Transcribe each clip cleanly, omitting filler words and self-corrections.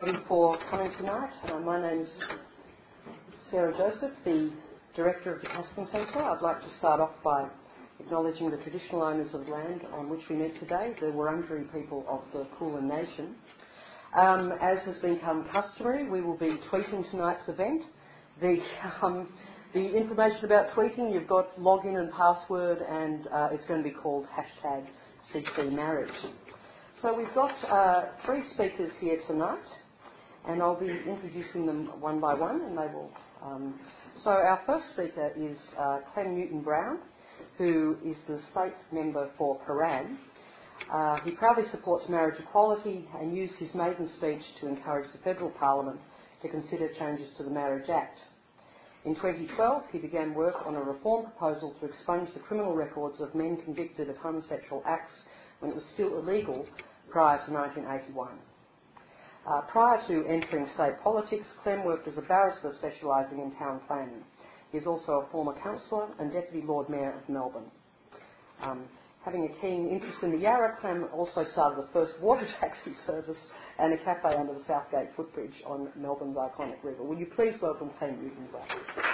Thank you for coming tonight. My name is Sarah Joseph, the Director of the Casting Centre. I'd like to start off by acknowledging the traditional owners of the land on which we meet today, the Wurundjeri people of the Kulin Nation. As has become customary, we will be tweeting tonight's event. The information about tweeting, you've got login and password, and it's going to be called #CCMarriage. So we've got 3 speakers here tonight, and I'll be introducing them one by one, and they will. So our first speaker is Clem Newton-Brown, who is the state member for Prahran. He proudly supports marriage equality and used his maiden speech to encourage the federal parliament to consider changes to the Marriage Act. In 2012, he began work on a reform proposal to expunge the criminal records of men convicted of homosexual acts when it was still illegal prior to 1981. Prior to entering state politics, Clem worked as a barrister specialising in town planning. He is also a former councillor and Deputy Lord Mayor of Melbourne. Having a keen interest in the Yarra, Clem also started the first water taxi service and a cafe under the Southgate footbridge on Melbourne's iconic river. Will you please welcome Clem Newton-Brown?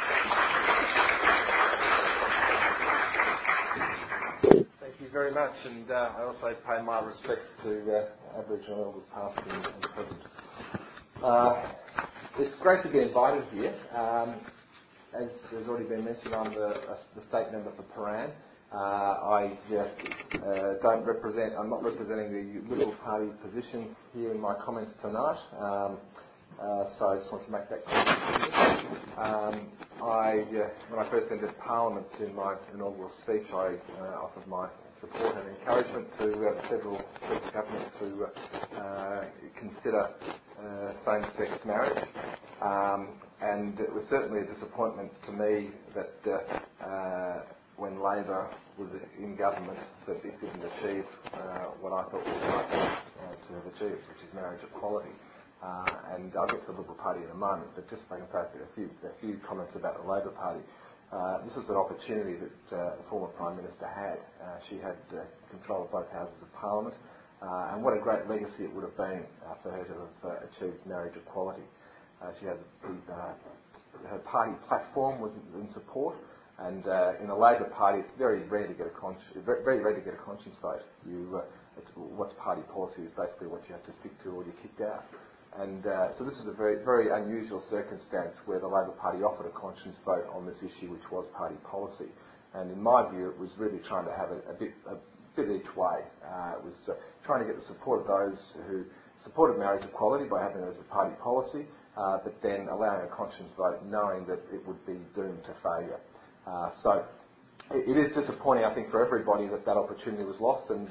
Thank you very much, and I also pay my respects to Aboriginal elders past and present. It's great to be invited here. As has already been mentioned, I'm the state member for Prahran. I'm not representing the Liberal Party position here in my comments tonight, so I just want to make that clear. When I first entered Parliament in my inaugural speech, I offered my support and encouragement to the federal government to consider same-sex marriage, and it was certainly a disappointment to me that when Labor was in government, that it didn't achieve what I thought was right to have achieved, which is marriage equality. And I'll get to the Liberal Party in a moment, but just if I can say a few comments about the Labor Party. This was an opportunity that the former Prime Minister had. She had control of both houses of Parliament, and what a great legacy it would have been for her to have achieved marriage equality. She had her party platform was in support. And in the Labor Party, it's very rare to get a conscience vote. What's party policy is basically what you have to stick to, or you're kicked out. And so this is a very, very unusual circumstance where the Labor Party offered a conscience vote on this issue, which was party policy. And in my view, it was really trying to have a bit each way. It was trying to get the support of those who supported marriage equality by having it as a party policy, but then allowing a conscience vote, knowing that it would be doomed to failure. So it is disappointing, I think, for everybody that opportunity was lost, and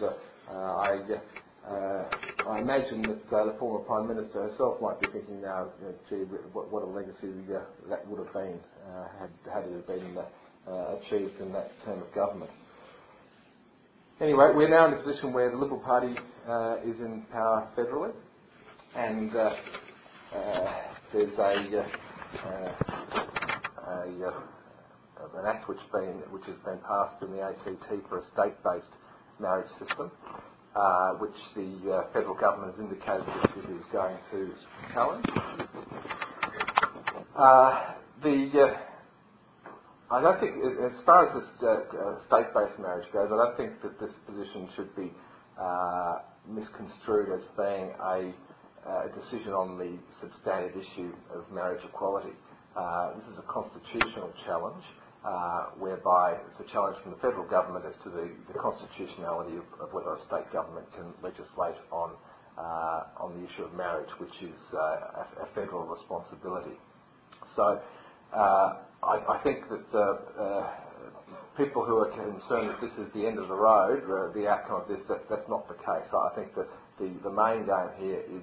I imagine that the former Prime Minister herself might be thinking now, gee, what a legacy that would have been had it been achieved in that term of government. Anyway, we're now in a position where the Liberal Party is in power federally, and there's an act which has been passed in the ACT for a state-based marriage system, which the federal government has indicated that it is going to challenge. I don't think, as far as this state-based marriage goes, I don't think that this position should be misconstrued as being a decision on the substantive issue of marriage equality. This is a constitutional challenge, whereby it's a challenge from the federal government as to the constitutionality of whether a state government can legislate on the issue of marriage, which is a federal responsibility. So I think that people who are concerned that this is the end of the road, the outcome of this, that's not the case. I think that the main game here is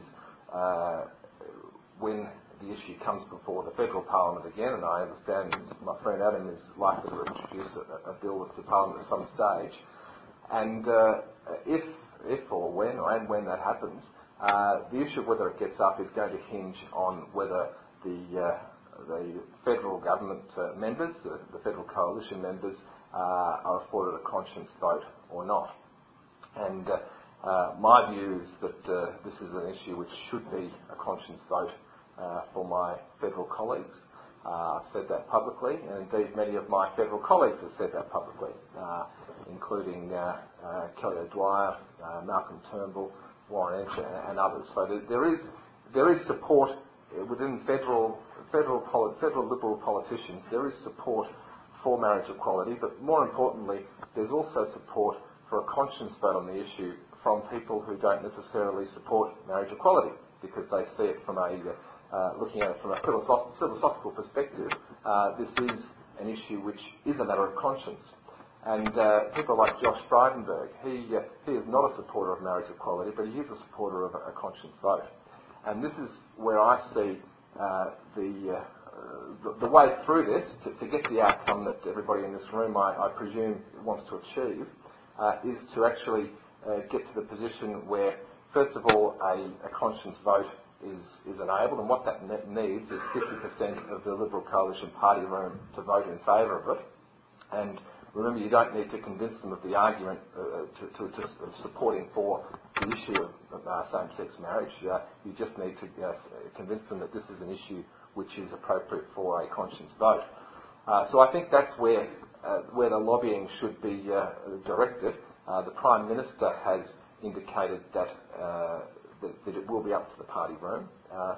when the issue comes before the federal parliament again, and I understand my friend Adam is likely to introduce a bill with the parliament at some stage, and if or when that happens, the issue of whether it gets up is going to hinge on whether the federal government members, the federal coalition members, are afforded a conscience vote or not. And My view is that this is an issue which should be a conscience vote for my federal colleagues. I've said that publicly, and indeed many of my federal colleagues have said that publicly, including Kelly O'Dwyer, Malcolm Turnbull, Warren Entsch, and others. So there is support within federal Liberal politicians. There is support for marriage equality, but more importantly, there's also support for a conscience vote on the issue from people who don't necessarily support marriage equality, because they see it from looking at it from a philosophical perspective. This is an issue which is a matter of conscience. And people like Josh Frydenberg, he is not a supporter of marriage equality, but he is a supporter of a conscience vote. And this is where I see the way through this to get the outcome that everybody in this room, I presume, wants to achieve, is to actually get to the position where, first of all, a conscience vote is enabled, and what that needs is 50% of the Liberal Coalition party room to vote in favour of it. And remember, you don't need to convince them of the argument of supporting for the issue of same-sex marriage. You just need to convince them that this is an issue which is appropriate for a conscience vote. So I think that's where the lobbying should be directed. The Prime Minister has indicated that it will be up to the party room.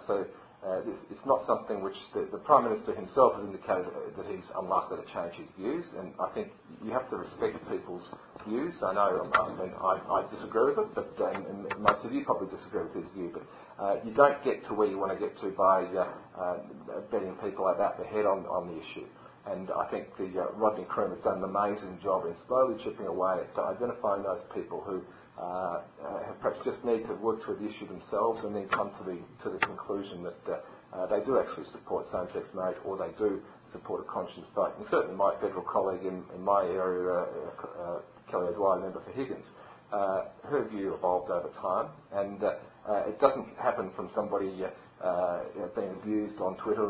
It's not something which the Prime Minister himself has indicated that he's unlikely to change his views, and I think you have to respect people's views. I know, I disagree with it, but and most of you probably disagree with his view, but you don't get to where you want to get to by betting people about the head on the issue. And I think Rodney Croome has done an amazing job in slowly chipping away at identifying those people who perhaps just need to work through the issue themselves and then come to the conclusion that they do actually support same-sex marriage, or they do support a conscience vote. And certainly my federal colleague in my area, Kelly O'Dwyer, member for Higgins, her view evolved over time, and it doesn't happen from somebody being abused on Twitter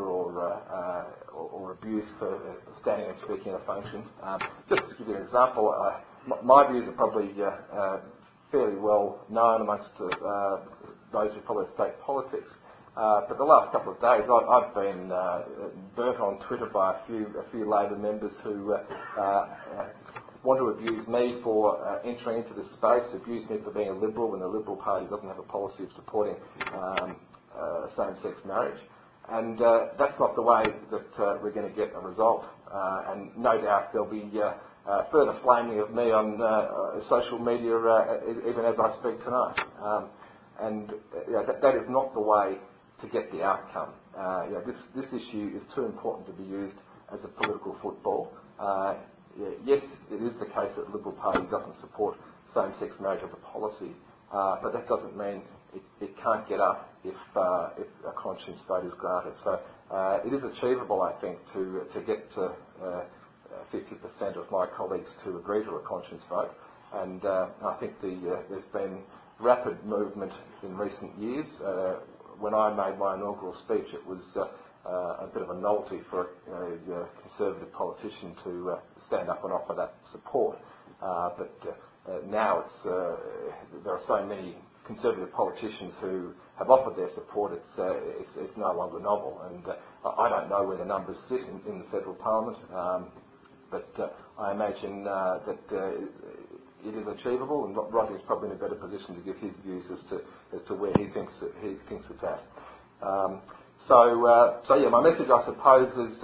or abused for standing and speaking at a function. Just to give you an example, my views are probably fairly well known amongst those who follow state politics. But the last couple of days, I've been burnt on Twitter by a few Labor members who want to abuse me for entering into this space, abuse me for being a Liberal when the Liberal Party doesn't have a policy of supporting same-sex marriage. And that's not the way that we're going to get a result. And no doubt there'll be further flaming of me on social media even as I speak tonight. That is not the way to get the outcome. This issue is too important to be used as a political football. Yes, it is the case that the Liberal Party doesn't support same-sex marriage as a policy, but that doesn't mean it can't get up if a conscience vote is granted. So it is achievable, I think, to get 50% of my colleagues to agree to a conscience vote, and I think there's been rapid movement in recent years. When I made my inaugural speech, it was a bit of a novelty for a Conservative politician to stand up and offer that support. But now there are so many Conservative politicians who have offered their support. It's no longer novel, and I don't know where the numbers sit in the federal parliament, but I imagine that it is achievable, and Rodney is probably in a better position to give his views as to where he thinks it's at. So my message, I suppose, is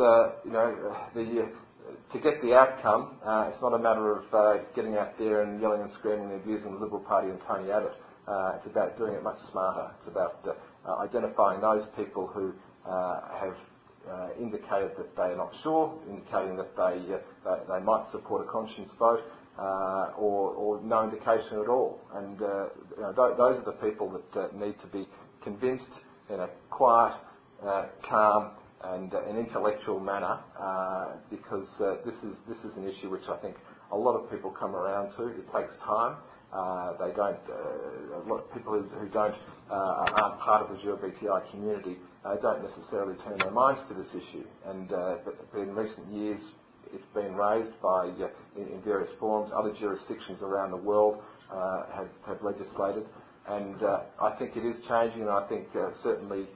to get the outcome. It's not a matter of getting out there and yelling and screaming and abusing the Liberal Party and Tony Abbott. It's about doing it much smarter. It's about identifying those people who have indicated that they are not sure, indicating that they might support a conscience vote, or no indication at all. And those are the people that need to be convinced in a quiet, calm and an intellectual manner, because this is an issue which I think a lot of people come around to. It takes time. They don't. A lot of people who aren't part of the LGBTI community don't necessarily turn their minds to this issue. And but in recent years, it's been raised by in various forums. Other jurisdictions around the world have legislated, and I think it is changing, and I think certainly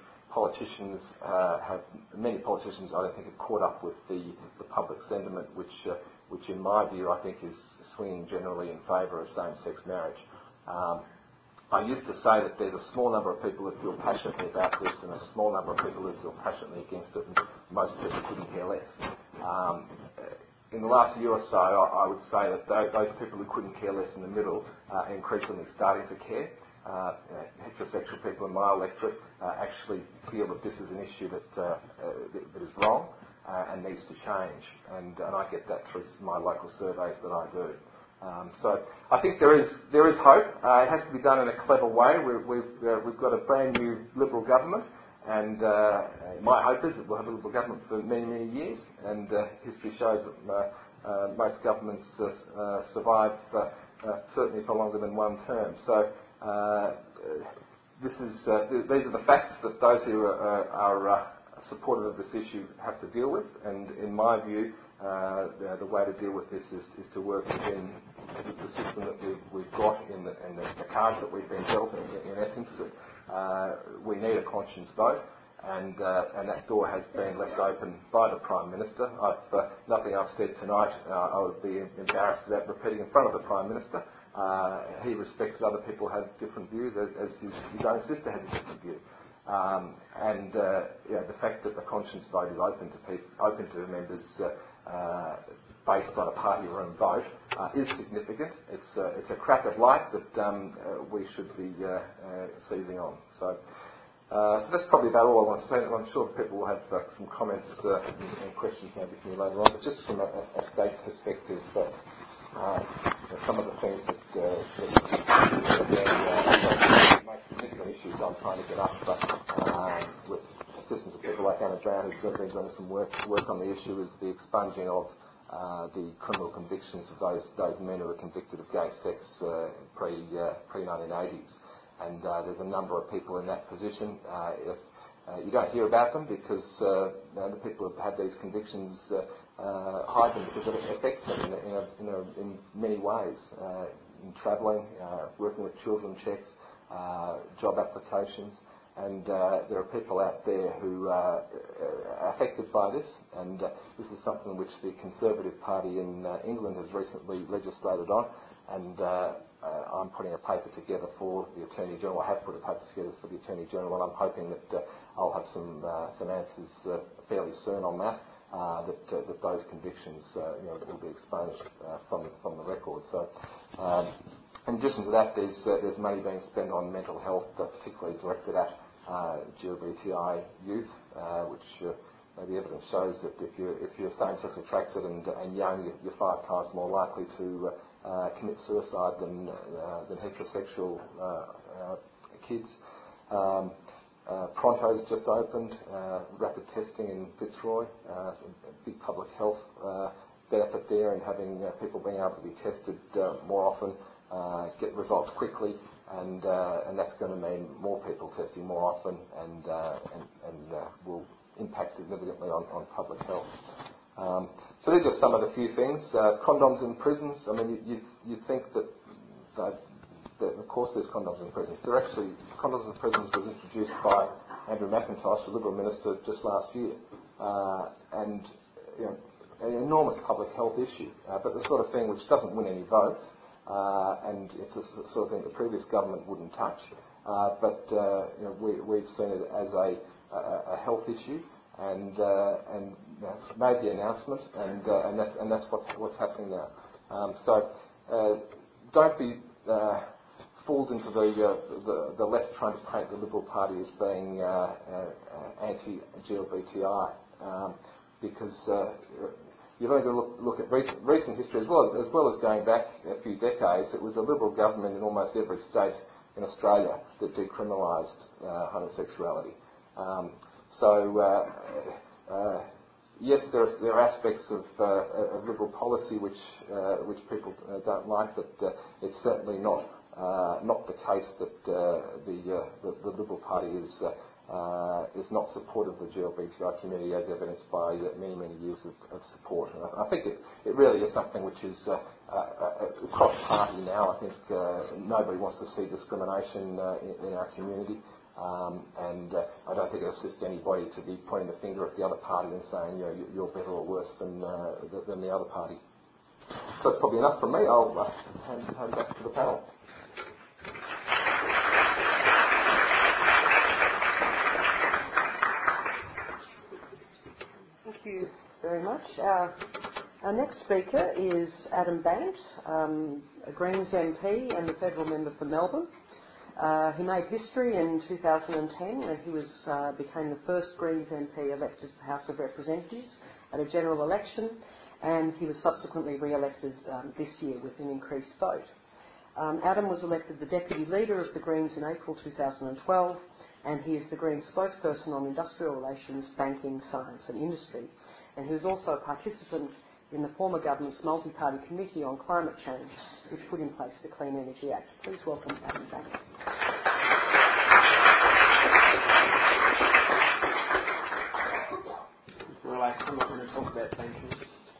many politicians I don't think have caught up with the public sentiment, which in my view I think is swinging generally in favour of same-sex marriage. I used to say that there's a small number of people who feel passionately about this and a small number of people who feel passionately against it, and most people couldn't care less. In the last year or so, I would say that those people who couldn't care less in the middle are increasingly starting to care. Heterosexual people in my electorate actually feel that this is an issue that is wrong and needs to change, and I get that through my local surveys that I do. So I think there is hope. It has to be done in a clever way. We've got a brand new Liberal government, and my hope is that we'll have a Liberal government for many, many years, and history shows that most governments survive certainly for longer than one term. So these are the facts that those who are supportive of this issue have to deal with, and in my view the way to deal with this is to work within the system that we've got in the cards that we've been dealt in essence. We need a conscience vote, and that door has been left open by the Prime Minister. Nothing I've said tonight I would be embarrassed about repeating in front of the Prime Minister. He respects that other people have different views, as his own sister has a different view. The fact that the conscience vote is open to members based on a party room vote is significant. It's a crack of light that we should be seizing on. So that's probably about all I want to say. I'm sure people will have some comments and questions maybe from you later on. But just from a state perspective, some of the things that most significant issues I'm trying to get up, with assistance of people like Anna Brown, who's been doing some work on the issue, is the expunging of the criminal convictions of those men who were convicted of gay sex pre-1980s. And there's a number of people in that position. You don't hear about them because the people who have had these convictions hide them because it affects them in many ways. In travelling, working with children checks, job applications, and there are people out there who are affected by this, and this is something which the Conservative Party in England has recently legislated on, and I'm putting a paper together for the Attorney General. I have put a paper together for the Attorney General, and I'm hoping that I'll have some answers fairly soon on that. That those convictions will be expunged from the record. So, in addition to that, there's money being spent on mental health, particularly directed at GLBTI youth, which the evidence shows that if you're same-sex attracted and young, you're 5 times more likely to commit suicide than heterosexual kids. Pronto's just opened, rapid testing in Fitzroy, a big public health benefit there, and having people being able to be tested more often, get results quickly, and that's going to mean more people testing more often, and will impact significantly on public health. So these are some of the few things. Condoms in prisons. I mean, you'd think that of course there's condoms in prisons. Condoms in prisons was introduced by Andrew McIntosh, the Liberal Minister, just last year, and an enormous public health issue, but the sort of thing which doesn't win any votes, and it's the sort of thing the previous government wouldn't touch. But we've seen it as a health issue, and made the announcement, and that's what's happening now. So don't be fooled into the left trying to paint the Liberal Party as being anti-GLBTI, because you've only got to look at recent history as well as going back a few decades. It was a Liberal government in almost every state in Australia that decriminalised homosexuality. Yes, there are aspects of Liberal policy which people don't like, but it's certainly not the case that the Liberal Party is is not supportive of the GLBTI community, as evidenced by many, many years of support. And I think it really is something which is cross-party now. I think nobody wants to see discrimination in our community. And I don't think it assists anybody to be pointing the finger at the other party and saying, you know, you're better or worse than the other party. So that's probably enough from me. I'll hand back to the panel. Thank you very much. Our next speaker is Adam Bandt, a Greens MP and the federal member for Melbourne. He made history in 2010 when he became the first Greens MP elected to the House of Representatives at a general election, and he was subsequently re-elected this year with an increased vote. Adam was elected the Deputy Leader of the Greens in April 2012, and he is the Greens spokesperson on industrial relations, banking, science and industry. And he was also a participant in the former government's multi-party committee on climate change, which put in place the Clean Energy Act. Please welcome Adam Bandt. Well, I'm not going to talk about banking.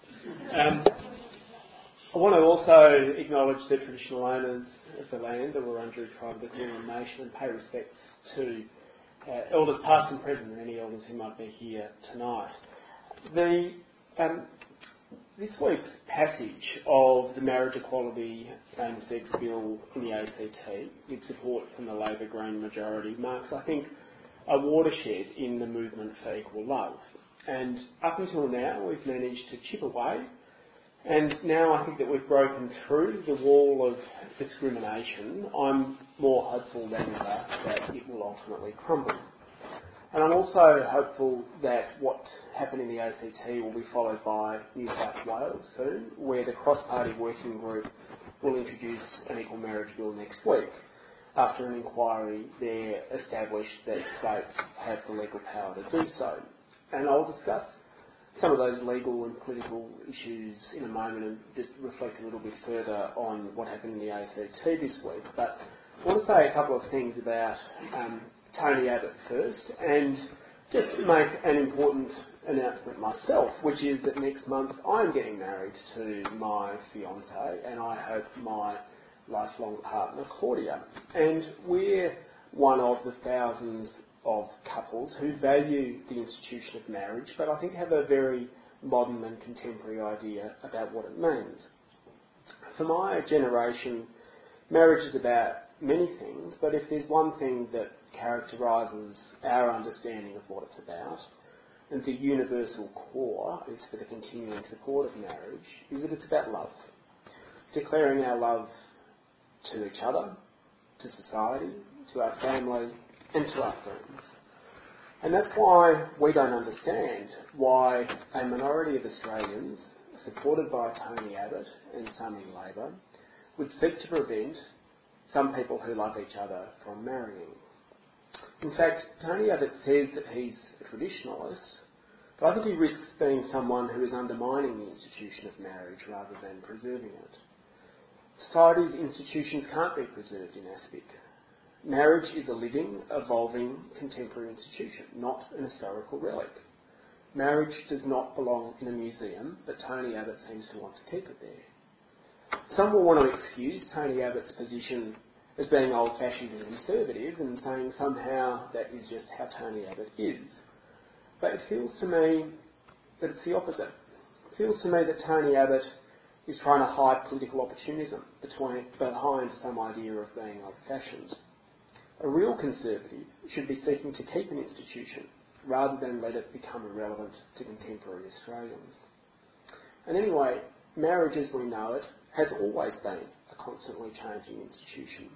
I want to also acknowledge the traditional owners of the land, the Wurundjeri Tribe of the Kulin Nation, and pay respects to elders past and present and any elders who might be here tonight. This week's passage of the Marriage Equality Same-Sex Bill in the ACT, with support from the Labor Green majority, marks, I think, a watershed in the movement for equal love. And up until now, we've managed to chip away, and now I think that we've broken through the wall of discrimination. I'm more hopeful than ever that it will ultimately crumble. And I'm also hopeful that what happened in the ACT will be followed by New South Wales soon, where the cross-party working group will introduce an equal marriage bill next week, after an inquiry there established that states have the legal power to do so. And I'll discuss some of those legal and political issues in a moment and just reflect a little bit further on what happened in the ACT this week. But I want to say a couple of things about Tony Abbott first, and just make an important announcement myself, which is that next month I'm getting married to my fiancée, and I hope my lifelong partner, Claudia. And we're one of the thousands of couples who value the institution of marriage, but I think have a very modern and contemporary idea about what it means. For my generation, marriage is about many things, but if there's one thing that characterises our understanding of what it's about, and the universal core is for the continuing support of marriage, is that it's about love. Declaring our love to each other, to society, to our family, and to our friends. And that's why we don't understand why a minority of Australians, supported by Tony Abbott and some in Labor, would seek to prevent some people who love each other from marrying. In fact, Tony Abbott says that he's a traditionalist, but I think he risks being someone who is undermining the institution of marriage rather than preserving it. Society's institutions can't be preserved in aspic. Marriage is a living, evolving, contemporary institution, not an historical relic. Marriage does not belong in a museum, but Tony Abbott seems to want to keep it there. Some will want to excuse Tony Abbott's position as being old-fashioned and conservative and saying somehow that is just how Tony Abbott is. But it feels to me that it's the opposite. It feels to me that Tony Abbott is trying to hide political opportunism behind some idea of being old-fashioned. A real conservative should be seeking to keep an institution rather than let it become irrelevant to contemporary Australians. And anyway, marriage as we know it has always been a constantly changing institution.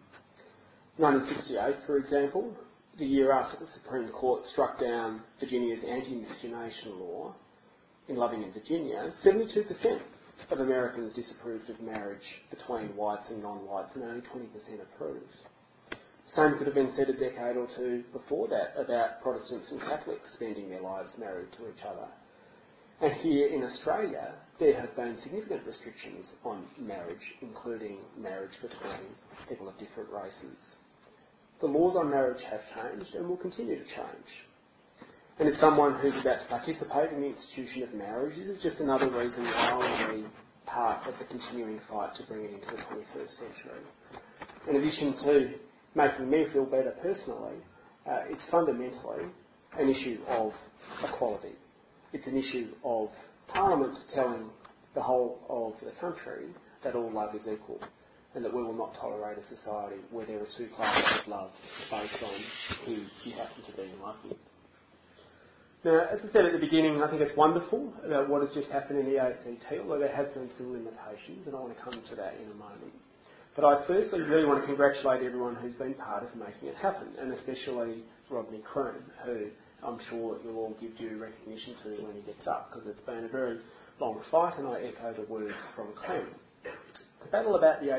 1968, for example, the year after the Supreme Court struck down Virginia's anti-miscegenation law in Loving in Virginia, 72% of Americans disapproved of marriage between whites and non-whites, and only 20% approved. Same could have been said a decade or two before that about Protestants and Catholics spending their lives married to each other. And here in Australia, there have been significant restrictions on marriage, including marriage between people of different races. The laws on marriage have changed and will continue to change. And as someone who's about to participate in the institution of marriage, this is just another reason why I want to be part of the continuing fight to bring it into the 21st century. In addition to making me feel better personally, it's fundamentally an issue of equality. It's an issue of Parliament telling the whole of the country that all love is equal and that we will not tolerate a society where there are two classes of love based on who you happen to be in love with. Now, as I said at the beginning, I think it's wonderful about what has just happened in the ACT, although there has been some limitations, and I want to come to that in a moment. But I firstly really want to congratulate everyone who's been part of making it happen, and especially Rodney Croome, who I'm sure you'll all give due recognition to when he gets up, because it's been a very long fight, and I echo the words from Clem. The battle about the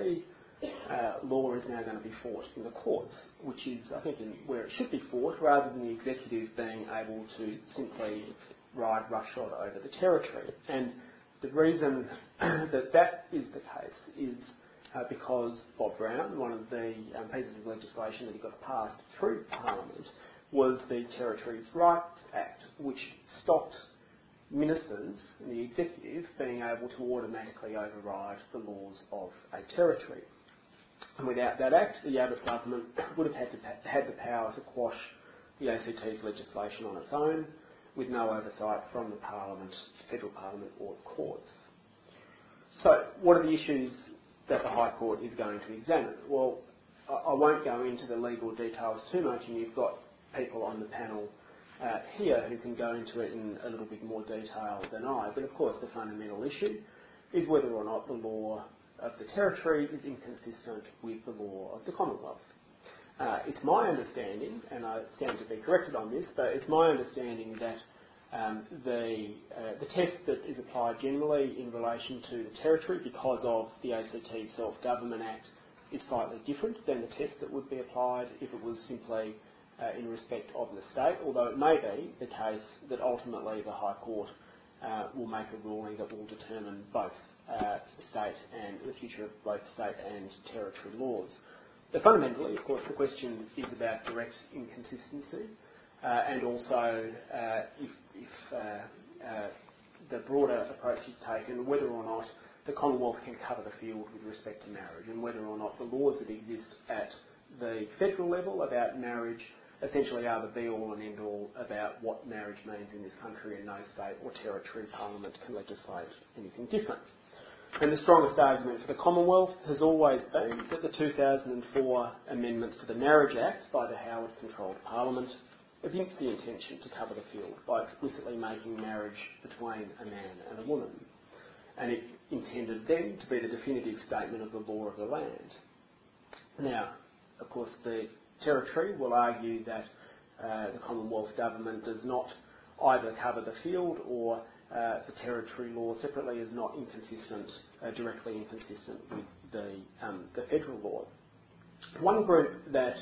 ACT law is now going to be fought in the courts, which is, I think, where it should be fought, rather than the executive being able to simply ride roughshod over the territory. And the reason that is the case is because Bob Brown, one of the pieces of legislation that he got passed through Parliament, was the Territories' Rights Act, which stopped ministers in the executive being able to automatically override the laws of a territory. And without that act, the Abbott government would have had the power to quash the ACT's legislation on its own, with no oversight from the Parliament, Federal Parliament or the courts. So, what are the issues that the High Court is going to examine? Well, I won't go into the legal details too much, and you've got people on the panel here who can go into it in a little bit more detail than I, but of course the fundamental issue is whether or not the law of the territory is inconsistent with the law of the Commonwealth. It's my understanding, and I stand to be corrected on this, but it's my understanding that the test that is applied generally in relation to the territory because of the ACT Self-Government Act is slightly different than the test that would be applied if it was simply in respect of the state, although it may be the case that ultimately the High Court will make a ruling that will determine both state and the future of both state and territory laws. But fundamentally, of course, the question is about direct inconsistency and also if the broader approach is taken, whether or not the Commonwealth can cover the field with respect to marriage, and whether or not the laws that exist at the federal level about marriage essentially are the be-all and end-all about what marriage means in this country, and no state or territory parliament can legislate anything different. And the strongest argument for the Commonwealth has always been that the 2004 amendments to the Marriage Act by the Howard-controlled Parliament evinced the intention to cover the field by explicitly making marriage between a man and a woman. And it intended then to be the definitive statement of the law of the land. Now, of course, the Territory will argue that the Commonwealth Government does not either cover the field or the Territory law separately is not inconsistent, directly inconsistent with the federal law. One group that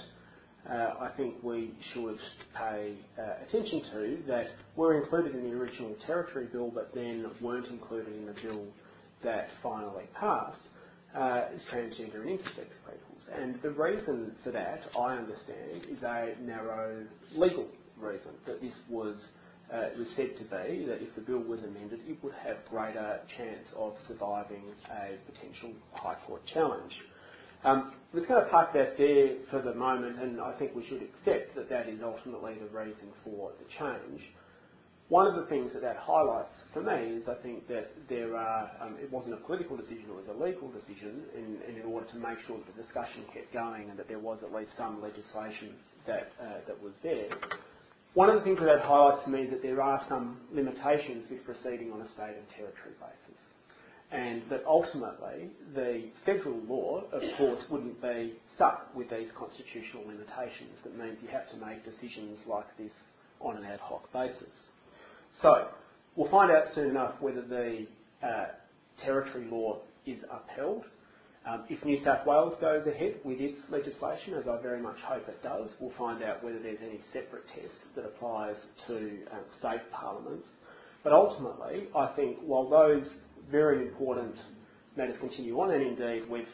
I think we should pay attention to that were included in the original Territory bill but then weren't included in the bill that finally passed is transgender and intersex peoples. And the reason for that, I understand, is a narrow legal reason, that this was said to be that if the bill was amended, it would have greater chance of surviving a potential High Court challenge. We're going to park that there for the moment, and I think we should accept that that is ultimately the reason for the change. One of the things that highlights for me is I think that there are, it wasn't a political decision, it was a legal decision in order to make sure that the discussion kept going and that there was at least some legislation that was there. One of the things that highlights to me is that there are some limitations with proceeding on a state and territory basis. And that ultimately the federal law, of course, wouldn't be stuck with these constitutional limitations. That means you have to make decisions like this on an ad hoc basis. So, we'll find out soon enough whether the territory law is upheld. If New South Wales goes ahead with its legislation, as I very much hope it does, we'll find out whether there's any separate test that applies to state parliaments. But ultimately, I think while those very important matters continue on, and indeed we've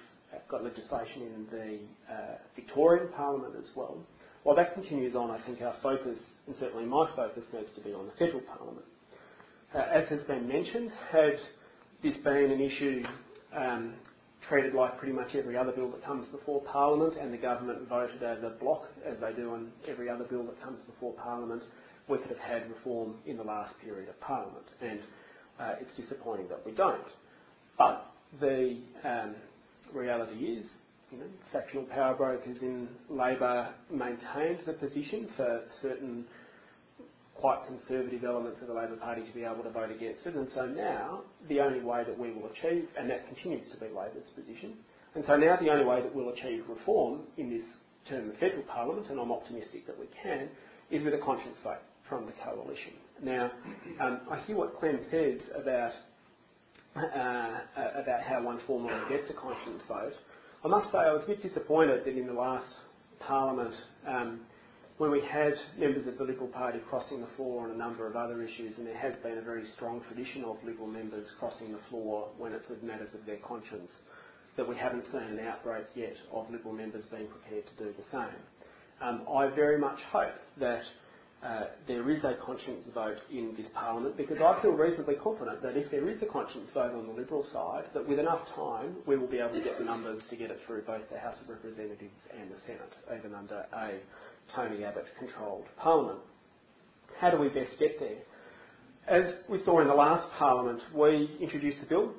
got legislation in the Victorian Parliament as well. While that continues on, I think our focus, and certainly my focus, needs to be on the federal parliament. As has been mentioned, had this been an issue treated like pretty much every other bill that comes before Parliament, and the government voted as a block, as they do on every other bill that comes before Parliament, we could have had reform in the last period of Parliament. And it's disappointing that we don't. But the reality is, factional power brokers in Labor maintained the position for certain quite conservative elements of the Labor Party to be able to vote against it, and so now the only way that we will achieve, and that continues to be Labor's position, and so now the only way that we'll achieve reform in this term of federal parliament, and I'm optimistic that we can, is with a conscience vote from the coalition. Now, I hear what Clem says about how one formally gets a conscience vote. I must say I was a bit disappointed that in the last Parliament, when we had members of the Liberal Party crossing the floor on a number of other issues, and there has been a very strong tradition of Liberal members crossing the floor when it's with matters of their conscience, that we haven't seen an outbreak yet of Liberal members being prepared to do the same. I very much hope that there is a conscience vote in this Parliament, because I feel reasonably confident that if there is a conscience vote on the Liberal side, that with enough time we will be able to get the numbers to get it through both the House of Representatives and the Senate, even under a Tony Abbott-controlled Parliament. How do we best get there? As we saw in the last Parliament, we introduced a bill.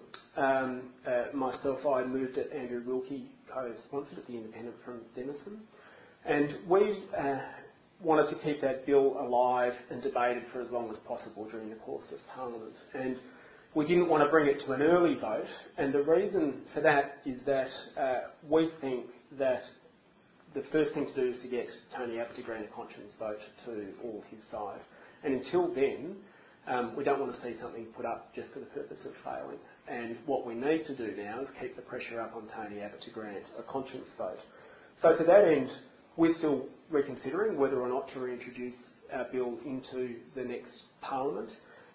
Myself, I moved it, Andrew Wilkie co-sponsored it, the Independent from Denison. And we wanted to keep that bill alive and debated for as long as possible during the course of Parliament. And we didn't want to bring it to an early vote, and the reason for that is that we think that the first thing to do is to get Tony Abbott to grant a conscience vote to all his side. And until then, we don't want to see something put up just for the purpose of failing. And what we need to do now is keep the pressure up on Tony Abbott to grant a conscience vote. So to that end, we're still reconsidering whether or not to reintroduce our bill into the next Parliament.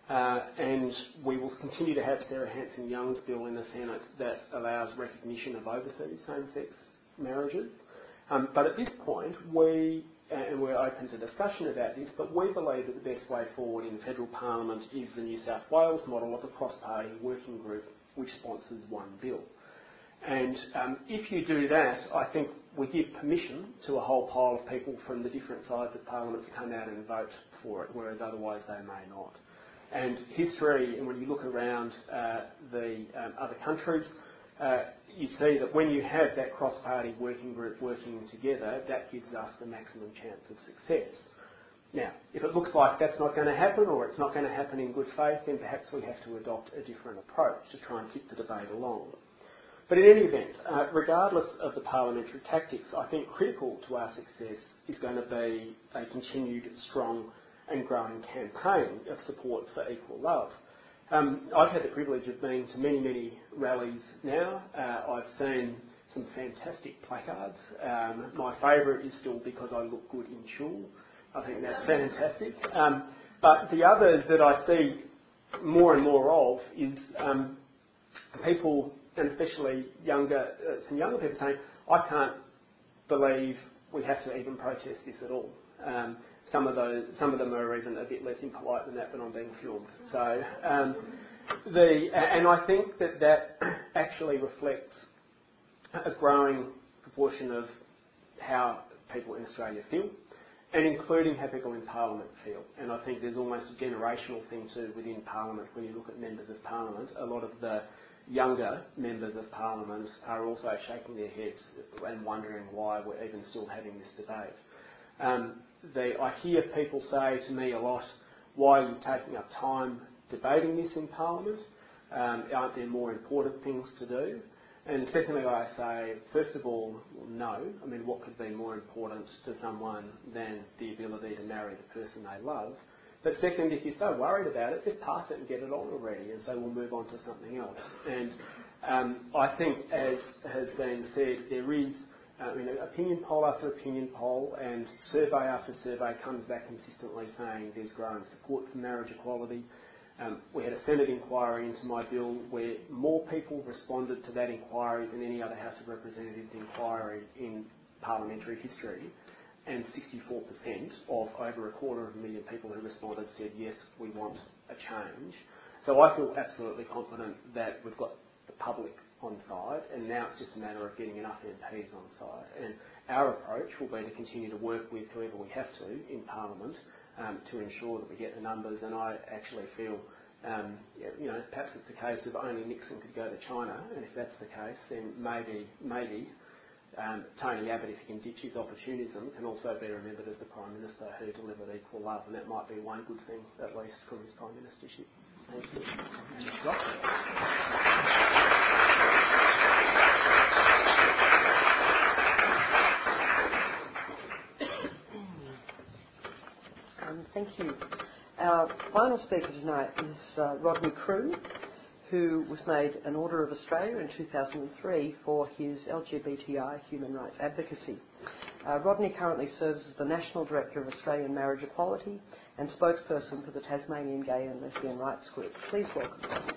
And we will continue to have Sarah Hanson-Young's bill in the Senate that allows recognition of overseas same-sex marriages. But at this point, and we're open to discussion about this, but we believe that the best way forward in the federal parliament is the New South Wales model of a cross-party working group which sponsors one bill. And if you do that, I think we give permission to a whole pile of people from the different sides of parliament to come out and vote for it, whereas otherwise they may not. And history, and when you look around the other countries, you see that when you have that cross-party working group working together, that gives us the maximum chance of success. Now, if it looks like that's not going to happen, or it's not going to happen in good faith, then perhaps we have to adopt a different approach to try and keep the debate along. But in any event, regardless of the parliamentary tactics, I think critical to our success is going to be a continued strong and growing campaign of support for equal love. I've had the privilege of being to many, many rallies now. I've seen some fantastic placards. My favourite is still Because I Look Good in Tulle. I think that's fantastic. But the others that I see more and more of is people, and especially some younger people, saying, I can't believe we have to even protest this at all. Some of them are even a bit less impolite than that, but I'm being filmed. So, and I think that actually reflects a growing proportion of how people in Australia feel, and including how people in Parliament feel. And I think there's almost a generational thing too within Parliament. When you look at members of Parliament, a lot of the younger members of Parliament are also shaking their heads and wondering why we're even still having this debate. I hear people say to me a lot, why are you taking up time debating this in Parliament? Aren't there more important things to do? And secondly, I say, first of all, no. I mean, what could be more important to someone than the ability to marry the person they love? But second, if you're so worried about it, just pass it and get it on already, and so we'll move on to something else. And I think, as has been said, there is opinion poll after opinion poll and survey after survey comes back consistently saying there's growing support for marriage equality. We had a Senate inquiry into my bill where more people responded to that inquiry than any other House of Representatives inquiry in parliamentary history, and 64% of over 250,000 people who responded said, yes, we want a change. So I feel absolutely confident that we've got the public on side, and now it's just a matter of getting enough MPs on side. And our approach will be to continue to work with whoever we have to in Parliament to ensure that we get the numbers. And I actually feel, perhaps it's the case of only Nixon could go to China, and if that's the case, then maybe Tony Abbott, if he can ditch his opportunism, can also be remembered as the Prime Minister who delivered equal love, and that might be one good thing, at least, from his Prime Ministership. Thank you. Thank you. Our final speaker tonight is Rodney Crew, who was made an Order of Australia in 2003 for his LGBTI human rights advocacy. Rodney currently serves as the National Director of Australian Marriage Equality and spokesperson for the Tasmanian Gay and Lesbian Rights Group. Please welcome Rodney.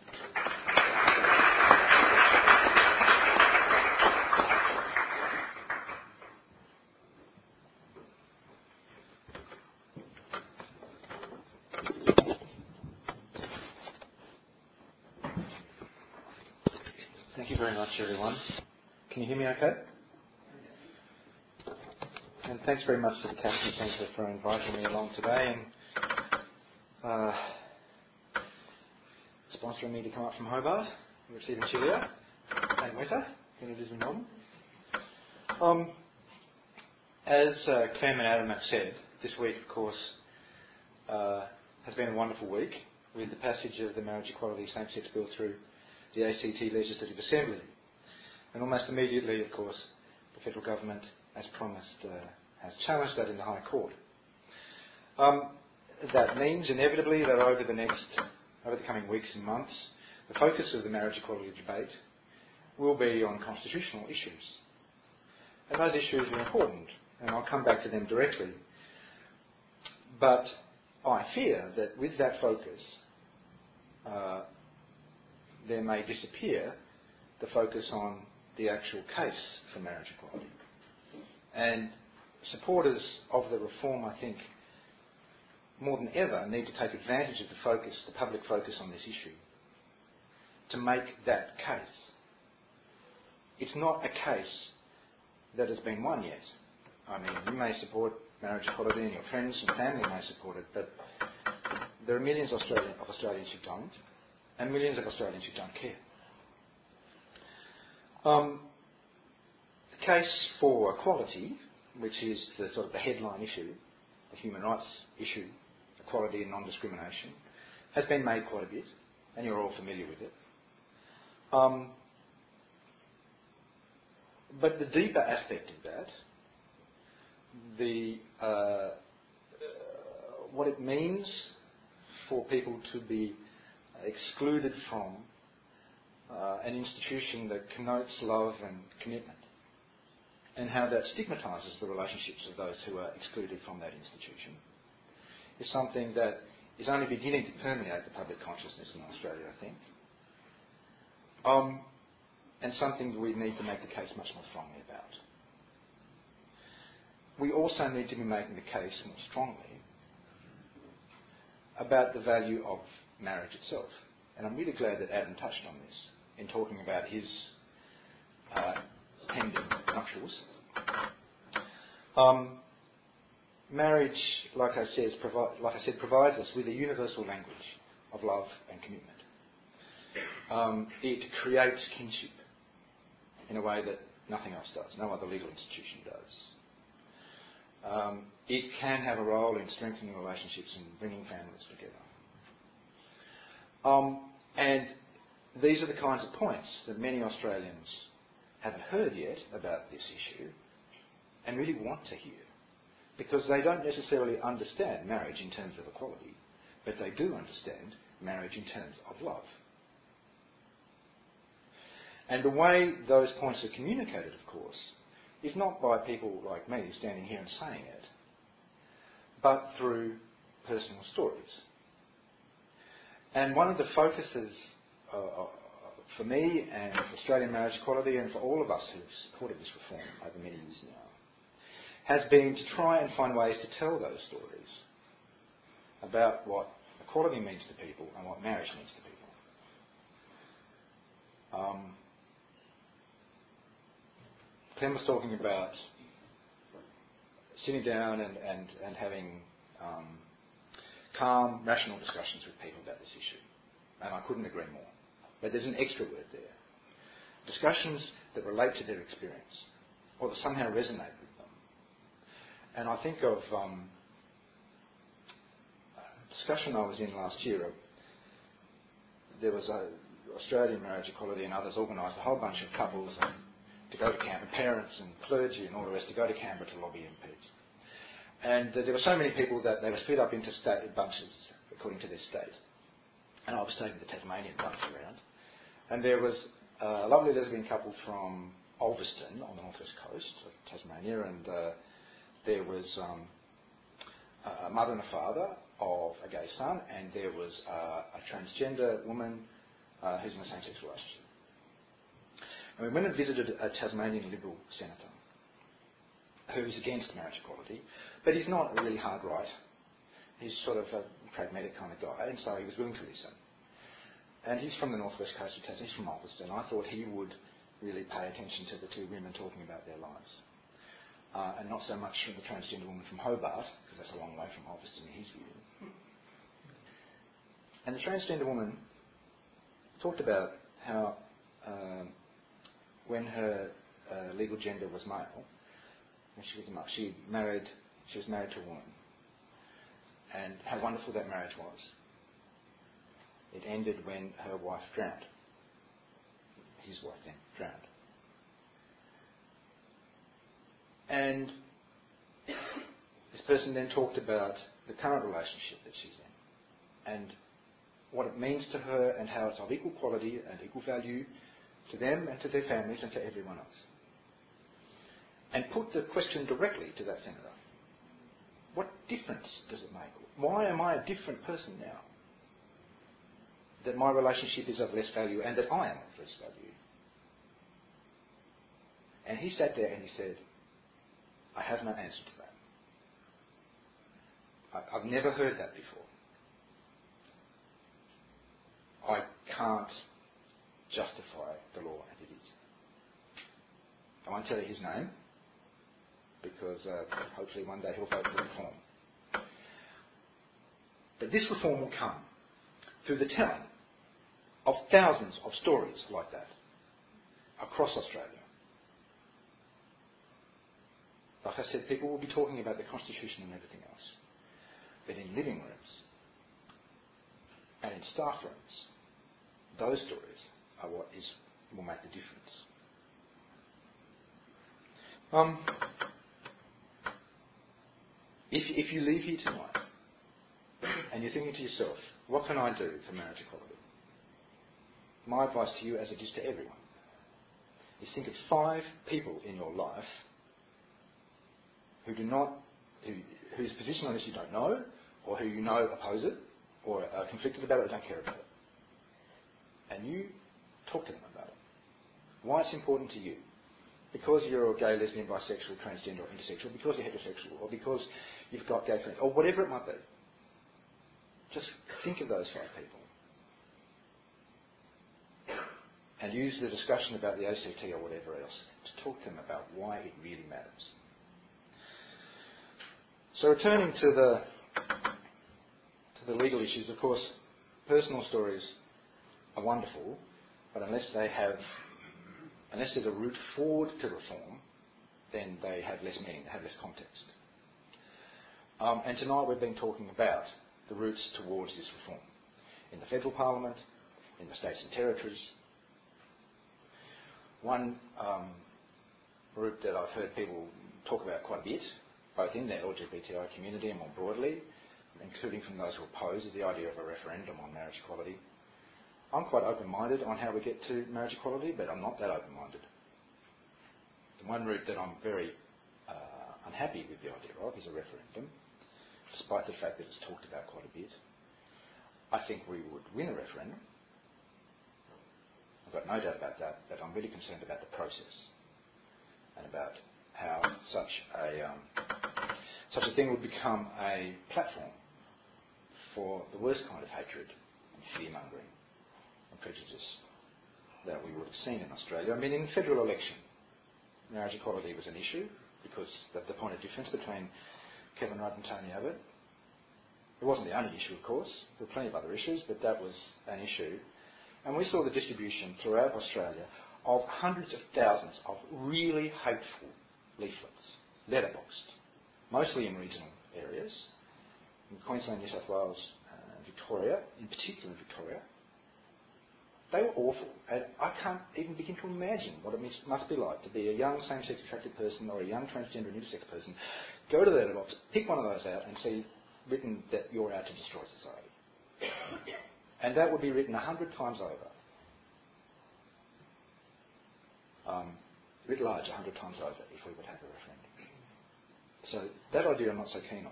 Thank you very much, everyone. Can you hear me okay? And thanks very much to the Casting Centre for inviting me along today and sponsoring me to come up from Hobart, where it's even chillier and wetter than it is in Melbourne. As Clem and Adam have said, this week, of course, has been a wonderful week with the passage of the Marriage Equality Same-Sex Bill through the ACT Legislative Assembly. And almost immediately, of course, the federal government, as promised, has challenged that in the High Court. That means, inevitably, that over the coming weeks and months, the focus of the marriage equality debate will be on constitutional issues. And those issues are important, and I'll come back to them directly. But I fear that with that focus, there may disappear the focus on the actual case for marriage equality. And supporters of the reform, I think, more than ever, need to take advantage of the public focus on this issue, to make that case. It's not a case that has been won yet. I mean, you may support marriage equality and your friends and family may support it, but there are millions of Australians who don't, and millions of Australians who don't care. The case for equality, which is the sort of the headline issue, the human rights issue, equality and non-discrimination, has been made quite a bit, and you're all familiar with it. But the deeper aspect of that, what it means for people to be excluded from an institution that connotes love and commitment, and how that stigmatises the relationships of those who are excluded from that institution, is something that is only beginning to permeate the public consciousness in Australia, I think, and something that we need to make the case much more strongly about. We also need to be making the case more strongly about the value of marriage itself. And I'm really glad that Adam touched on this in talking about his pending nuptials. Marriage, like I said, provides us with a universal language of love and commitment. It creates kinship in a way that nothing else does, no other legal institution does. It can have a role in strengthening relationships and bringing families together. And these are the kinds of points that many Australians haven't heard yet about this issue and really want to hear, because they don't necessarily understand marriage in terms of equality, but they do understand marriage in terms of love. And the way those points are communicated, of course, is not by people like me standing here and saying it, but through personal stories. And one of the focuses for me and for Australian marriage equality and for all of us who've supported this reform over many years now has been to try and find ways to tell those stories about what equality means to people and what marriage means to people. Clem was talking about sitting down and having calm, rational discussions with people about this issue. And I couldn't agree more. But there's an extra word there. Discussions that relate to their experience or that somehow resonate with them. And I think of a discussion I was in last year. There was Australian Marriage Equality and others organised a whole bunch of couples to go to Canberra, parents and clergy and all the rest, to go to Canberra to lobby MPs. And there were so many people that they were split up into bunches according to their state. And I was taking the Tasmanian bunch around. And there was a lovely lesbian couple from Ulverston on the northwest coast of Tasmania, and there was a mother and a father of a gay son, and there was a transgender woman who's in a same-sex relationship. And we went and visited a Tasmanian Liberal senator who's against marriage equality, but he's not really hard right. He's sort of a pragmatic kind of guy, and so he was willing to listen. And he's from the northwest coast of Tasmania. He's from Ulverston. I thought he would really pay attention to the two women talking about their lives. And not so much from the transgender woman from Hobart, because that's a long way from Ulverston in his view. And the transgender woman talked about how when her legal gender was male, and she was married to a woman, and how wonderful that marriage was. It ended when her wife drowned. His wife then drowned. And this person then talked about the current relationship that she's in and what it means to her and how it's of equal quality and equal value to them and to their families and to everyone else. And put the question directly to that senator. What difference does it make? Why am I a different person now? That my relationship is of less value and that I am of less value. And he sat there and he said, I have no answer to that. I've never heard that before. I can't justify the law as it is. I won't tell you his name, because hopefully one day he'll vote for reform. But this reform will come through the telling of thousands of stories like that across Australia. Like I said, people will be talking about the Constitution and everything else. But in living rooms and in staff rooms, those stories are what will make the difference. If you leave here tonight and you're thinking to yourself, what can I do for marriage equality? My advice to you, as it is to everyone, is think of 5 people in your life whose position on this you don't know, or who you know oppose it, or are conflicted about it, or don't care about it. And you talk to them about it. Why it's important to you. Because you're a gay, lesbian, bisexual, transgender, or intersexual, because you're heterosexual, or because you've got gay friends, or whatever it might be. Just think of those 5 people. And use the discussion about the ACT or whatever else to talk to them about why it really matters. So returning to the legal issues, of course, personal stories are wonderful, but unless there's a route forward to reform, then they have less meaning, they have less context. And tonight we've been talking about the routes towards this reform in the federal parliament, in the states and territories. One route that I've heard people talk about quite a bit, both in the LGBTI community and more broadly, including from those who oppose the idea of a referendum on marriage equality. I'm quite open-minded on how we get to marriage equality, but I'm not that open-minded. The one route that I'm very unhappy with the idea of is a referendum, despite the fact that it's talked about quite a bit. I think we would win a referendum. I've got no doubt about that, but I'm really concerned about the process and about how such a thing would become a platform for the worst kind of hatred and fear-mongering and prejudice that we would have seen in Australia. I mean, in the federal election, marriage equality was an issue because the point of difference between Kevin Rudd and Tony Abbott. It wasn't the only issue, of course. There were plenty of other issues, but that was an issue. And we saw the distribution throughout Australia of hundreds of thousands of really hateful leaflets, letterboxed, mostly in regional areas, in Queensland, New South Wales, Victoria, in particular Victoria. They were awful. And I can't even begin to imagine what it must be like to be a young same-sex attracted person or a young transgender and intersex person, go to the letterbox, pick one of those out and see written that you're out to destroy society. And that would be written 100 times over. Writ large 100 times over if we would have a referendum. So that idea I'm not so keen on.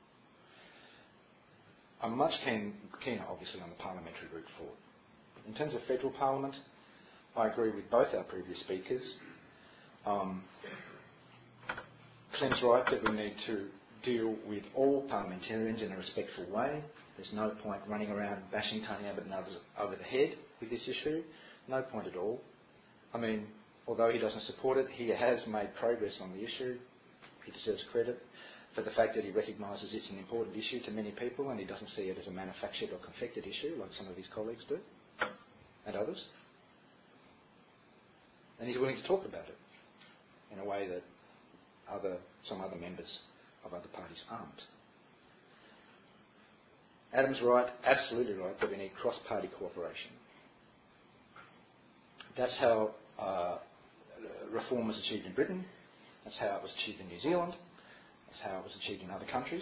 I'm much keener, obviously, on the parliamentary route forward. In terms of federal parliament, I agree with both our previous speakers. Clem's right that we need to deal with all parliamentarians in a respectful way. There's no point running around bashing Tony Abbott and others over the head with this issue. No point at all. I mean, although he doesn't support it, he has made progress on the issue. He deserves credit for the fact that he recognises it's an important issue to many people and he doesn't see it as a manufactured or confected issue like some of his colleagues do, and others. And he's willing to talk about it in a way that some other members of other parties aren't. Adam's right, absolutely right, that we need cross-party cooperation. That's how reform was achieved in Britain. That's how it was achieved in New Zealand. That's how it was achieved in other countries.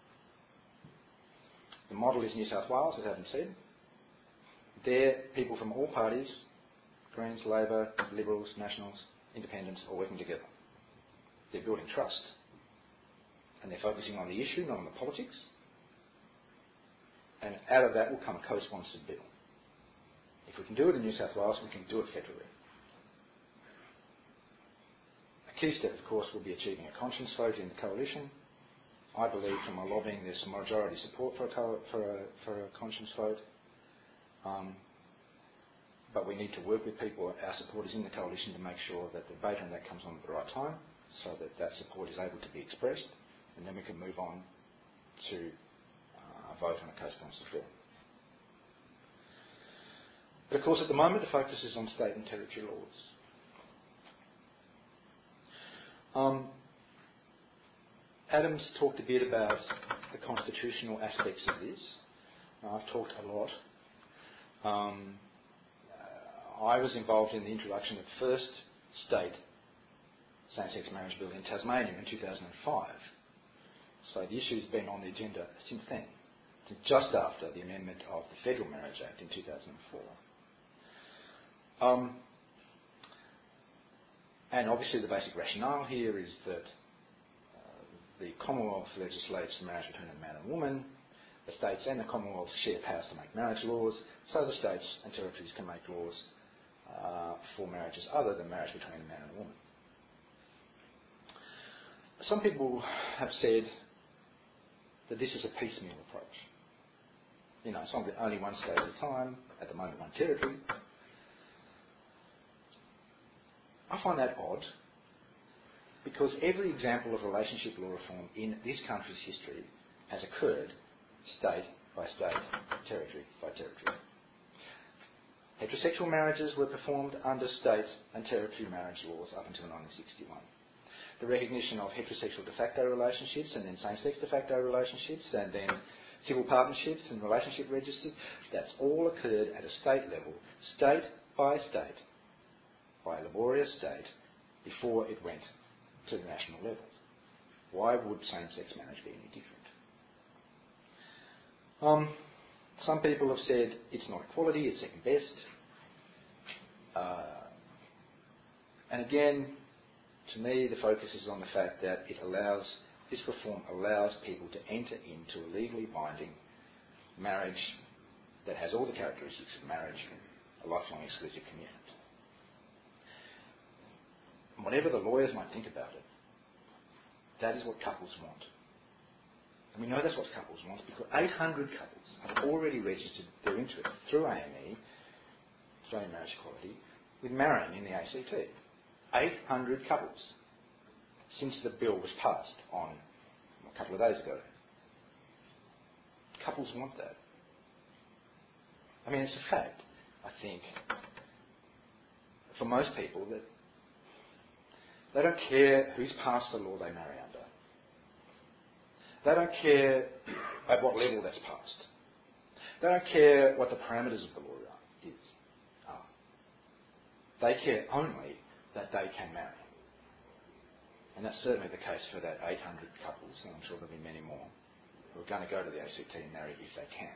The model is New South Wales, as Adam said. There, people from all parties, Greens, Labor, Liberals, Nationals, Independents, are working together. They're building trust. And they're focusing on the issue, not on the politics. And out of that will come a co-sponsored bill. If we can do it in New South Wales, we can do it federally. A key step, of course, will be achieving a conscience vote in the coalition. I believe from my lobbying there's some majority support for a conscience vote. But we need to work with people, our supporters in the coalition, to make sure that the debate on that comes on at the right time, so that that support is able to be expressed, and then we can move on to vote on a co-sponsored bill. But of course, at the moment, the focus is on state and territory laws. Adam's talked a bit about the constitutional aspects of this. I've talked a lot. I was involved in the introduction of the first state same-sex marriage bill in Tasmania in 2005. So the issue's been on the agenda since then, just after the amendment of the Federal Marriage Act in 2004. And obviously the basic rationale here is that the Commonwealth legislates for marriage between a man and a woman. The states and the Commonwealth share powers to make marriage laws, so the states and territories can make laws for marriages other than marriage between a man and a woman. Some people have said that this is a piecemeal approach. You know, it's only one state at a time, at the moment one territory. I find that odd, because every example of relationship law reform in this country's history has occurred state by state, territory by territory. Heterosexual marriages were performed under state and territory marriage laws up until 1961. The recognition of heterosexual de facto relationships and then same-sex de facto relationships and then civil partnerships and relationship registers, that's all occurred at a state level, state by a laborious state, before it went to the national level. Why would same-sex marriage be any different? Some people have said it's not equality, it's second best. And again, to me, the focus is on the fact that this reform allows people to enter into a legally binding marriage that has all the characteristics of marriage, a lifelong exclusive commitment. And whatever the lawyers might think about it, that is what couples want. And we know that's what couples want because 800 couples have already registered their interest through AME, Australian Marriage Equality, with marrying in the ACT. 800 couples since the bill was passed on a couple of days ago. Couples want that. I mean, it's a fact, I think, for most people that they don't care who's passed the law they marry under. They don't care at what level that's passed. They don't care what the parameters of the law are. They care only that they can marry. And that's certainly the case for that 800 couples, and I'm sure there'll be many more, who are going to go to the ACT and marry if they can.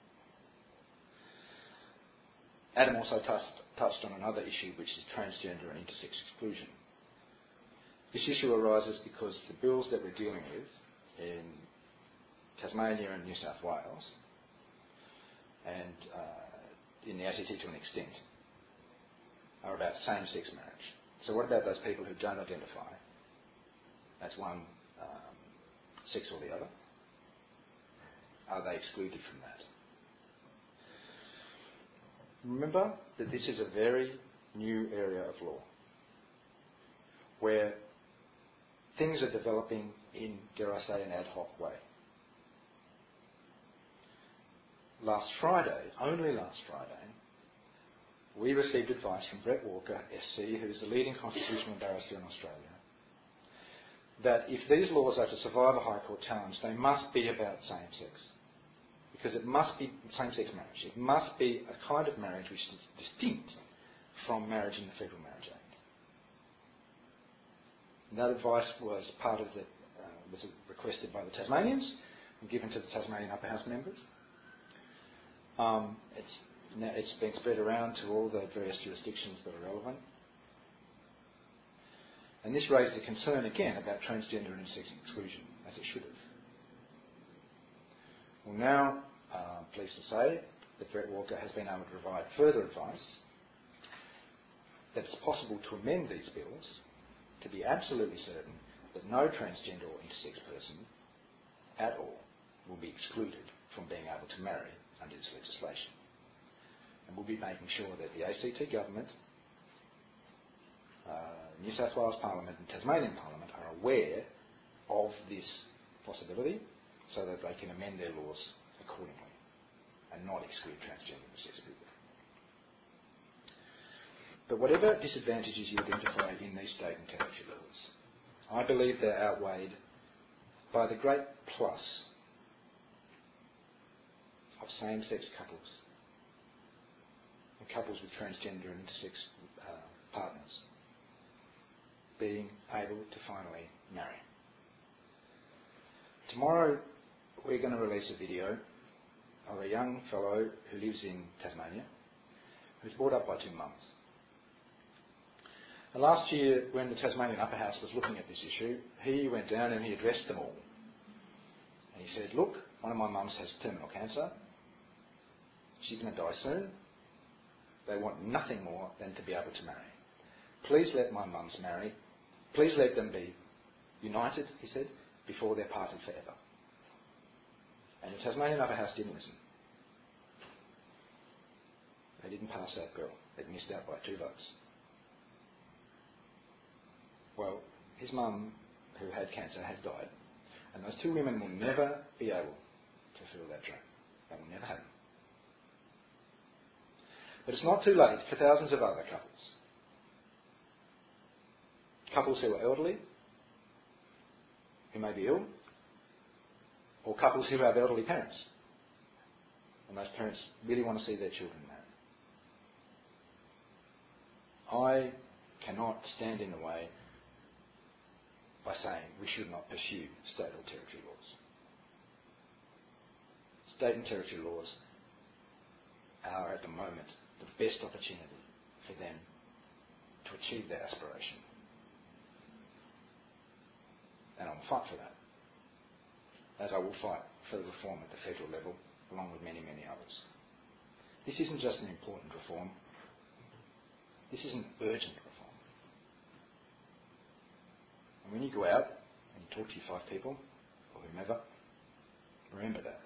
Adam also touched on another issue, which is transgender and intersex exclusion. This issue arises because the bills that we're dealing with in Tasmania and New South Wales, and in the ACT to an extent, are about same-sex marriage. So what about those people who don't identify as one sex or the other? Are they excluded from that? Remember that this is a very new area of law where things are developing in, dare I say, an ad hoc way. Last Friday, only last Friday, we received advice from Brett Walker, SC, who is the leading constitutional barrister in Australia, that if these laws are to survive a High Court challenge, they must be about same-sex. Because it must be same-sex marriage. It must be a kind of marriage which is distinct from marriage in the Federal Marriage Act. And that advice was part of the, was requested by the Tasmanians and given to the Tasmanian Upper House members. It's been spread around to all the various jurisdictions that are relevant. And this raised a concern again about transgender and intersex exclusion, as it should have. Well, now, I'm pleased to say that Brett Walker has been able to provide further advice that it's possible to amend these bills to be absolutely certain that no transgender or intersex person at all will be excluded from being able to marry under this legislation. And we'll be making sure that the ACT government, New South Wales Parliament and Tasmanian Parliament are aware of this possibility so that they can amend their laws accordingly and not exclude transgender and intersex people. But whatever disadvantages you identify in these state and territory laws, I believe they're outweighed by the great plus of same-sex couples and couples with transgender and intersex partners being able to finally marry. Tomorrow we're going to release a video of a young fellow who lives in Tasmania who's brought up by two mums. And last year, when the Tasmanian Upper House was looking at this issue, he went down and he addressed them all. And he said, look, one of my mums has terminal cancer. She's going to die soon. They want nothing more than to be able to marry. Please let my mums marry. Please let them be united, he said, before they're parted forever. And the Tasmanian Upper House didn't listen. They didn't pass that bill. It missed out by 2 votes. Well, his mum, who had cancer, has died. And those 2 women will never be able to fulfill that dream. They will never happen. But it's not too late for thousands of other couples. Couples who are elderly, who may be ill, or couples who have elderly parents. And those parents really want to see their children married. I cannot stand in the way by saying we should not pursue state or territory laws. State and territory laws are at the moment the best opportunity for them to achieve their aspiration. And I'll fight for that, as I will fight for the reform at the federal level, along with many, many others. This isn't just an important reform. This is an urgent reform. And when you go out and you talk to your 5 people, or whomever, remember that.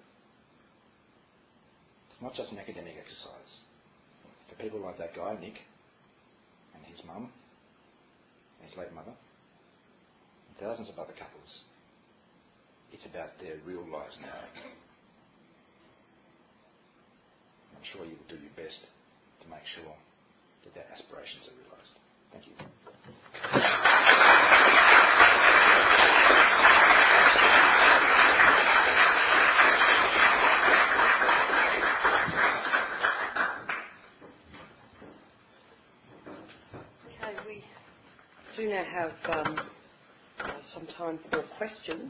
It's not just an academic exercise. For people like that guy, Nick, and his mum, and his late mother, and thousands of other couples, it's about their real lives now. I'm sure you will do your best to make sure that their aspirations are realised. Thank you. Okay, we do now have some time for questions.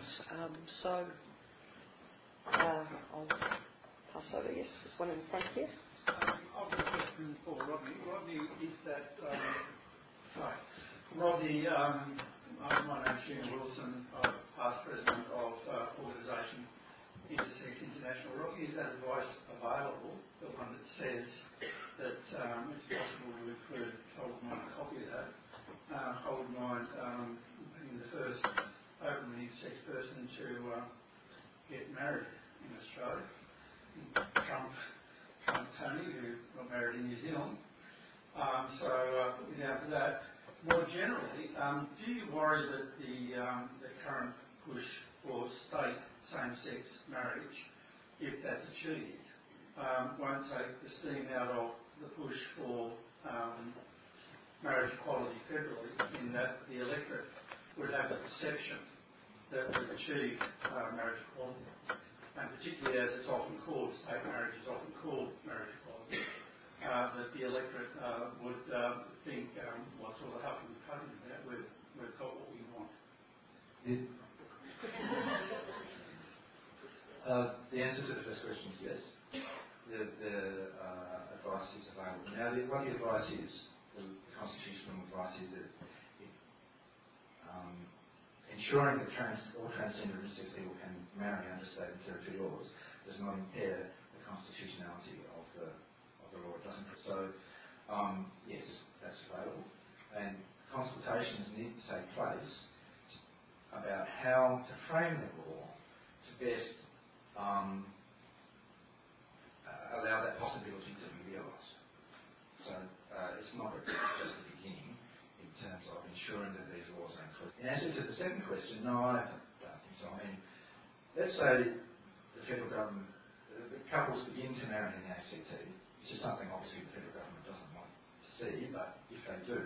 I'll pass over. Yes, there's one in the front here. I've got a question for Rodney. Rodney, is that... hi. Rodney, my name's Sheena Wilson. I'm past president of organisation Intersex International. Rodney, is that advice available, the one that says that it's possible to include, I wouldn't mind a copy of that, I wouldn't mind being the first openly intersex person to get married in Australia. Trump Tony, who got married in New Zealand. Put me down for that. More generally, do you worry that the current push for state same-sex marriage, if that's achieved, won't take the steam out of the push for marriage equality federally, in that the electorate would have the perception that we've achieved marriage equality? And particularly as it's often called, state marriage is often called marriage equality, that the electorate would think, what sort of huffing and puffing about, we've got what we want. The answer to the first question is yes. The advice is available. Now, what the advice is, the constitutional advice is that ensuring that all transgender and intersex people can marry under state and territory laws does not impair the constitutionality of the law. It doesn't. So, yes, that's available. And consultations need to take place about how to frame the law to best allow that possibility to be realised. So, it's not just the beginning in terms of ensuring that these laws are included. In answer to the second question, no, I don't think so. I mean, let's say the federal government, the couples begin to marry in the ACT, which is something obviously the federal government doesn't want to see, but if they do,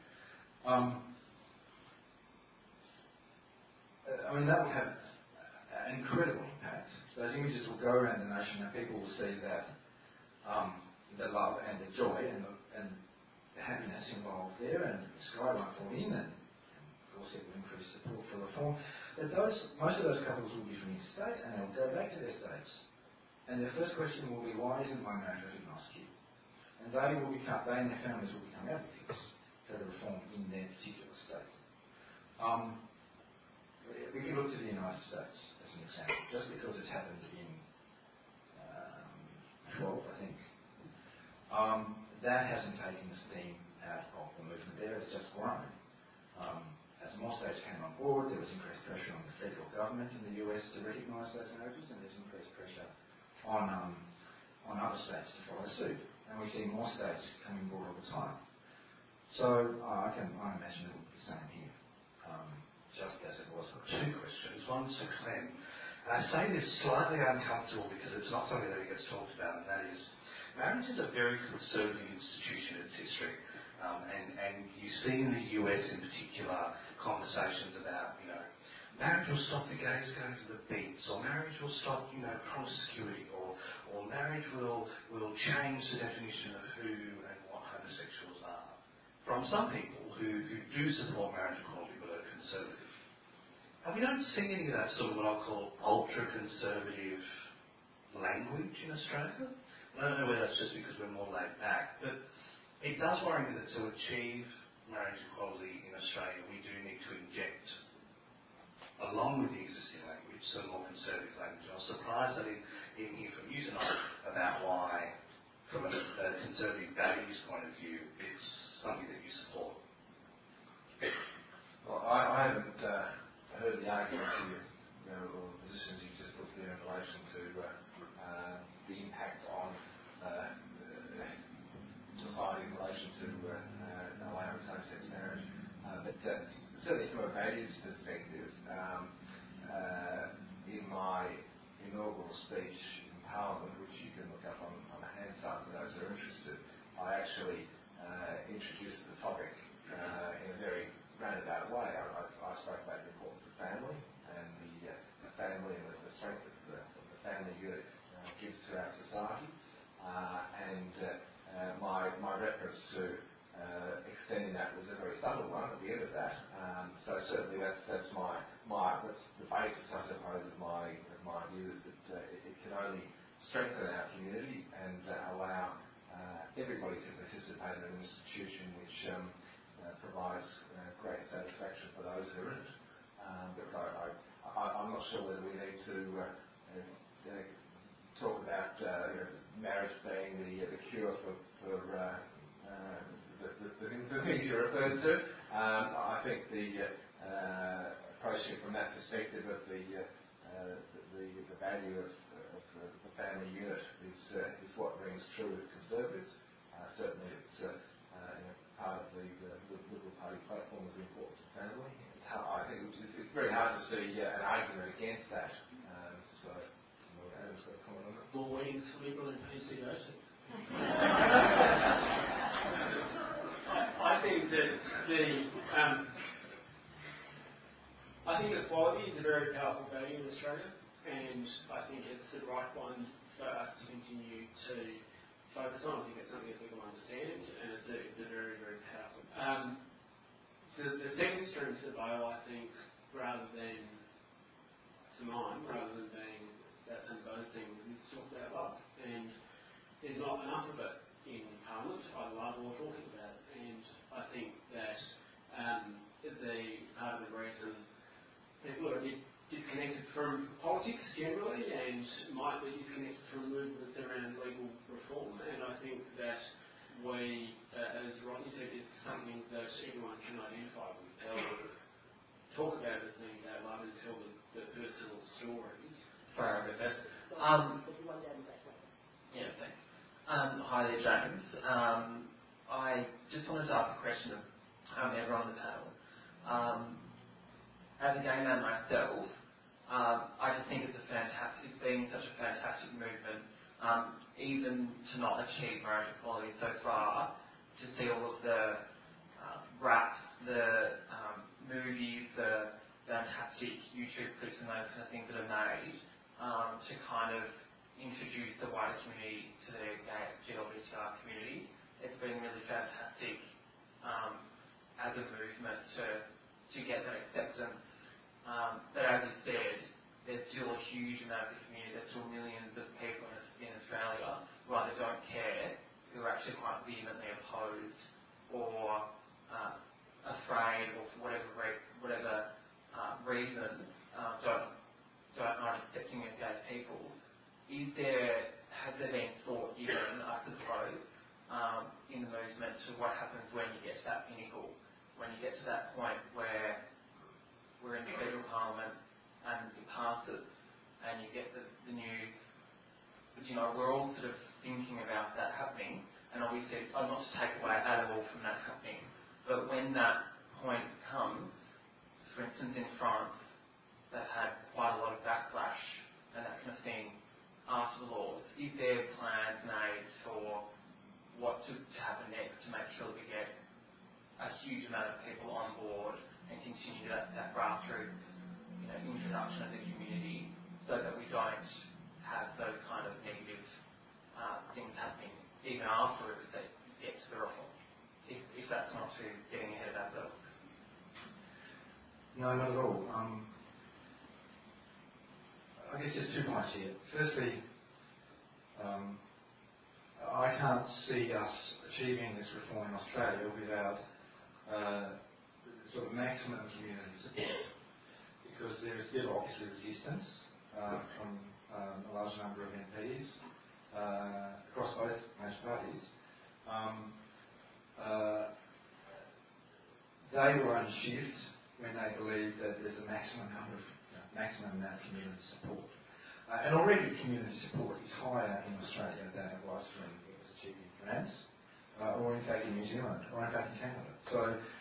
I mean, that will have an incredible impact. Those images will go around the nation and people will see that the love and the joy and the happiness involved there, and the sky won't fall in, and of course it will increase support for reform. But most of those couples will be from interstate, and they'll go back to their states. And their first question will be, why isn't my marriage recognised here? And they and their families will become advocates for the reform in their particular state. We can look to the United States as an example, just because it's happened in 12, I think. That hasn't taken the steam out of the movement there, it's just grown. As more states came on board, there was increased pressure on the federal government in the US to recognise those marriages, and there's increased pressure on other states to follow suit. And we see more states coming on board all the time. So I imagine it will be the same here, just as it was. Two questions. One's for Clem. I say this slightly uncomfortable because it's not something that gets talked about, and that is marriage is a very conservative institution in its history. And you see in the US in particular conversations about, marriage will stop the gays going to the beach, or marriage will stop, promiscuity, or marriage will change the definition of who and what homosexuals are. From some people who do support marriage equality but are conservative. And we don't see any of that sort of what I'll call ultra-conservative language in Australia. I don't know whether that's just because we're more laid back, but it does worry me that to achieve marriage equality in Australia, we do need to inject, along with the existing language, some more conservative language. I was surprised I didn't hear from you tonight about why, from a conservative values point of view, it's something that you support? Well, I haven't heard the arguments or positions you just put there in relation to the impact on society in relation to allowing same-sex marriage. But certainly from a values perspective, in my inaugural speech in Parliament, which you can look up on the Hansard for those who are interested, I actually introduced the topic in a very roundabout way. I spoke about the importance of family and the family and the strength that the family unit gives to our society, and my reference to extending that was a very subtle one at the end of that. So certainly that's the basis, I suppose, of my view is that it can only strengthen our community and allow everybody to participate in an institution which provides great satisfaction for those who are in it. But I'm not sure whether we need to talk about marriage being the cure for the things you referred to. I think the approaching from that perspective of the value of the family unit is what rings true with Conservatives. Certainly, it's part of the Liberal Party platform is the importance of family. I think it's very hard to see an argument against that. So, Adam's got a comment on that. More wings for Liberal and PCOT. I think that I think equality is a very powerful value in Australia, and I think it's the right one for us to continue to focus on. I think it's something that people understand, and it's a very, very powerful. The second string to the bow, I think, rather than being that some of those things, is talk about love. And there's not enough of it in Parliament, either love or talking about it. And I think that the part of the reason people are a bit disconnected from politics generally and might be disconnected from movements around legal reform. And I think that we, as Rodney said, it's something that everyone can identify with. Talk about it as being about love and tell the personal stories. Sorry, I got that. Yeah, thanks. Hi there, James. I just wanted to ask a question of everyone on the panel. As a gay man myself, I just think it's been such a fantastic movement, even to not achieve marriage equality so far, to see all of the raps, the movies, the fantastic YouTube clips and those kind of things that are made, to kind of introduce the wider community to the gay GLBTI community. It's been really fantastic as a movement to get that acceptance. But as you said, there's still a huge amount of the community, there's still millions of people in Australia who either don't care, who are actually quite vehemently opposed or afraid, or for whatever reasons don't mind accepting of gay people. Has there been thought given, I suppose, in the movement to what happens when you get to that pinnacle, when you get to that point where we're in the federal parliament and it passes and you get the news? Because, we're all sort of thinking about that happening, and obviously I'm not to take away at all from that happening, but when that point comes, for instance in France, they've had quite a lot of backlash and that kind of thing after the laws. Is there plans made for what to happen next to make sure that we get a huge amount of people on board and continue that grassroots introduction of the community, so that we don't have those kind of negative things happening even after we get to the reform, if that's not too getting ahead of ourselves? No, not at all. I guess there's 2 points here. Firstly, I can't see us achieving this reform in Australia without sort of maximum community support, because there is still obviously resistance from a large number of MPs across both major parties. they will only shift when they believe that there's a maximum amount of community support. And already community support is higher in Australia than it was when it was achieved in France, or in fact in New Zealand, or in fact in Canada. So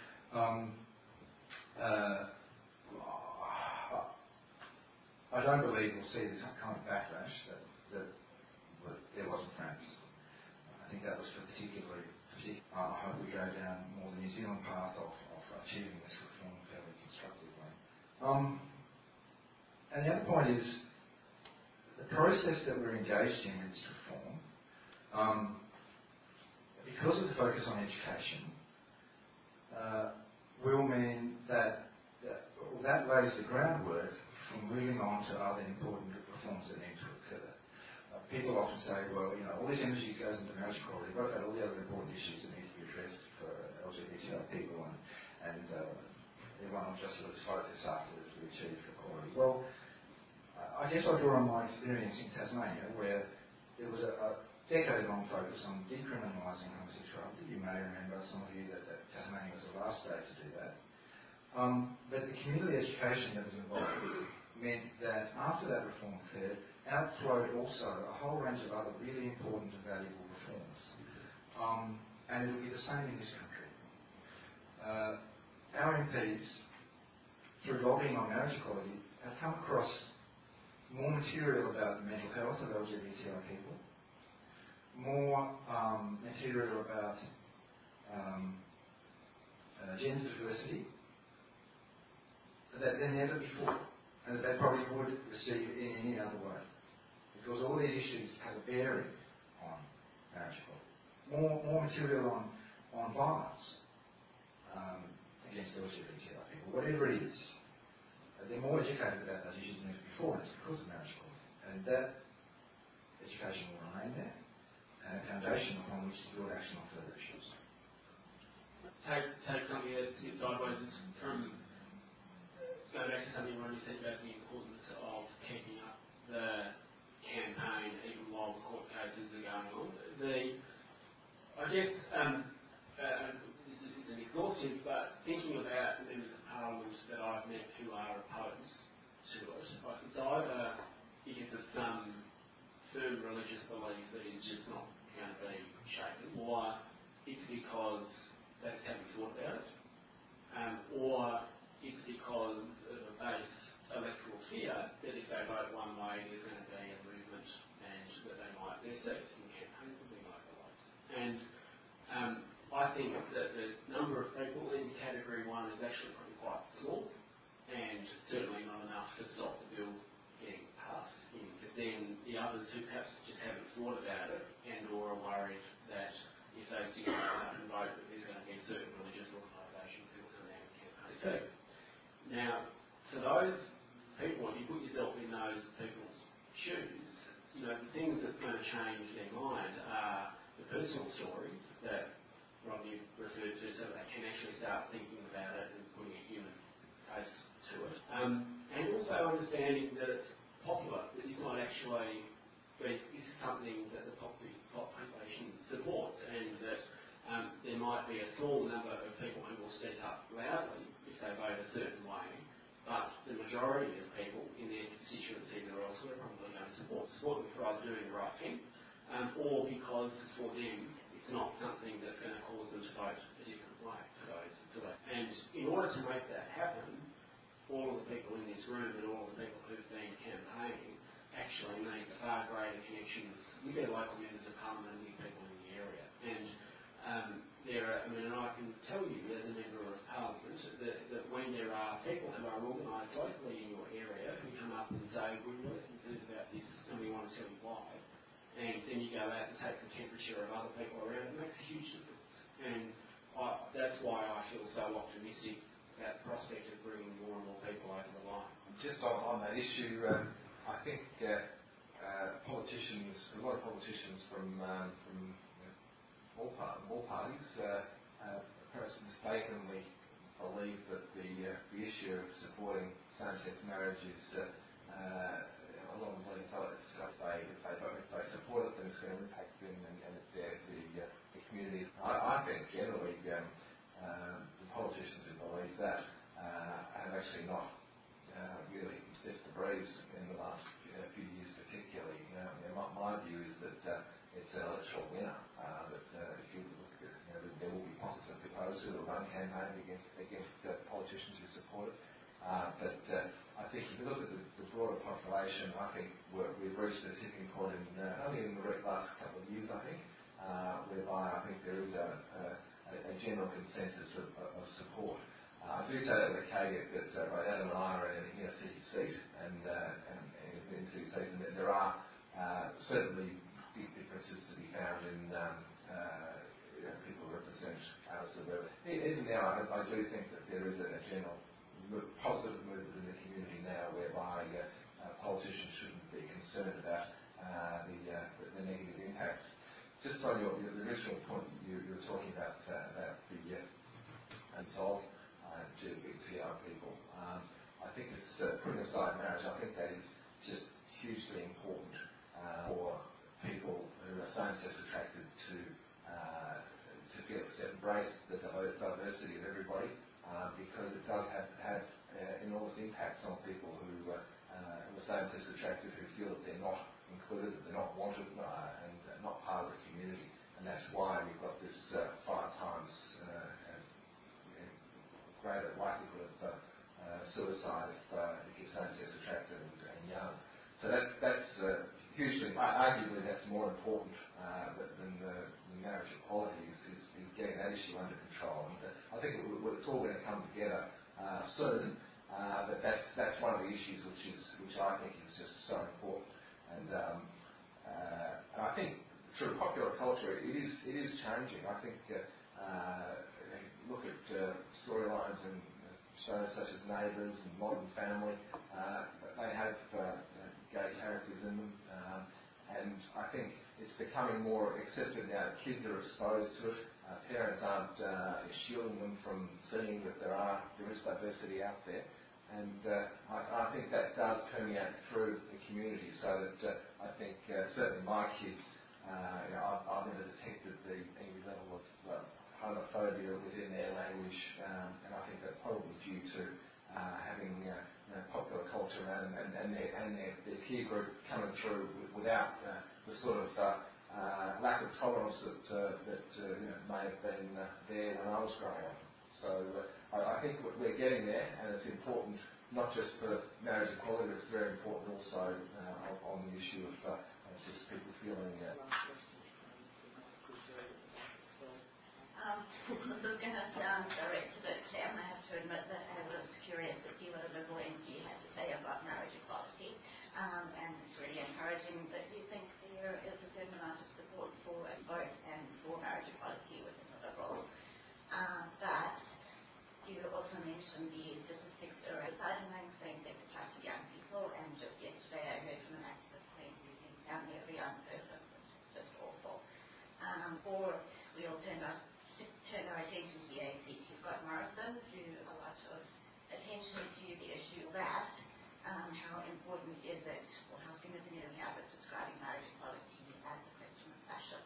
I don't believe we'll see this kind of backlash that there was in France. I think that was particularly. I hope we go down more the New Zealand path of achieving this reform fairly constructively. And the other point is the process that we're engaged in with this reform, because of the focus on education, will mean that lays the groundwork for moving on to other important reforms that need to occur. People often say, well, all this energy goes into marriage equality. What about all the other important issues that need to be addressed for LGBTI people and everyone will just sort of focus after to achieve equality? Well, I guess I draw on my experience in Tasmania, where there was a decade-long focus on decriminalising homosexuality. You may remember, some of you, that Tasmania was the last state to do that. But the community education that was involved meant that after that reform occurred, outflowed also a whole range of other really important and valuable reforms. And it will be the same in this country. Our MPs, through lobbying on marriage equality, have come across more material about the mental health of LGBTI people, more material about gender diversity than ever before, and that they probably would receive in any other way. Because all these issues have a bearing on marriage equality. More material on violence against LGBTI people, whatever it is. They're more educated about those issues than ever before, and it's because of marriage equality. And that education will remain there, and a foundation upon which to build action on further issues. Take something that sits sideways from go back to something when you said about the importance of keeping up the campaign even while the court cases are going on. I guess this isn't exhaustive, but thinking about members of Parliament that I've met who are opposed to it, it's either because of some firm religious belief that it's just not going to be shaken, or it's because they just haven't thought about it, or it's because of a base electoral fear that if they vote one way, there's going to be a movement and that they might be seats in campaigns will be mobilised. And I think that the number of people in Category 1 is actually probably quite small and certainly not enough to stop the bill getting passed. But then the others who perhaps just haven't thought about it and or are worried that if they stick up and vote that there's going to be certain religious organisations who will come out and campaign too. Now, for those people, if you put yourself in those people's shoes, the things that's going to change their mind are the personal stories that Rodney referred to, so they can actually start thinking about it and putting a human face to it. And also understanding that it's popular, that it's not actually, this is something that the population supports, and that there might be a small number of people who will speak up loudly if they vote a certain way, but the majority of people in their constituencies or elsewhere are probably going to support them for either doing the right thing, or because for them it's not something that's going to cause them to vote a different way for those. And in order to make that happen, all of the people in this room and all of the people who've been campaigning actually need far greater connections with their local members of Parliament and with people in the area. And and I can tell you as a member of Parliament that when there are people who are organised locally in your area who come up and say, we're really concerned about this and we want to tell you why, and then you go out and take the temperature of other people around, it makes a huge difference. And that's why I feel so optimistic about the prospect of bringing more and more people over the line. Just on that issue, I think politicians, a lot of politicians from all parties, perhaps mistakenly believe that the issue of supporting same-sex marriage is a lot of them tell us if they support it, then it's going to impact them and the communities. I think generally the politicians involved agenda. If you look at, there will be pockets of proposals who will run campaigns against politicians who support it. But I think if you look at the broader population, I think we've reached a tipping point only in the last couple of years, I think, whereby I think there is a general consensus of support. I do say that with a caveat that Adam and I are in a city seat, and in city seats, and there are certainly big differences to be found in people who represent our suburban. Even now, I do think that there is a general positive movement in the community now, whereby politicians shouldn't be concerned about the negative impacts. Just on the original point you were talking about the unsolved GBTR people, I think it's putting aside marriage. I think that is just hugely important for people who are same-sex attracted to feel embrace the diversity of everybody, because it does have enormous impacts on people who are same-sex attracted, who feel that they're not included, that they're not wanted, and not part of the community. And that's why we've got this 5 times greater likelihood of suicide if you're same-sex attracted and young. So that's hugely, arguably that's more important than the marriage equality is getting that issue under control. And I think it's all going to come together soon, but that's one of the issues which I think is just so important. And I think through popular culture it is changing. I think look at storylines and shows such as Neighbours and Modern Family. They have gay characters in them, and I think it's becoming more accepted now. Kids are exposed to it. Parents aren't shielding them from seeing that there is diversity out there, and I think that does permeate through the community. So that I think certainly my kids, I've never detected any level of homophobia within their language, and I think that's probably due to having popular culture around them and their peer group coming through without the sort of lack of tolerance that may have been there when I was growing up. So I think we're getting there, and it's important not just for marriage equality, but it's very important also on the issue of just people feeling. This is going to sound direct a bit, Clem. I have to admit that I was curious to see what a Liberal MP had to say about marriage equality, and it's really encouraging that you think there is a certain amount of support for both and for marriage equality within the Liberals. But you also mentioned the statistics around among same-sex attracted young people, and just yesterday I heard from an activist saying using family of a young person, which is just awful. Or we all turn our attention to the ACT Scott Morrison, drew a lot of attention to the issue of that. How important is it, or how significant is it describing marriage equality as a question of fashion?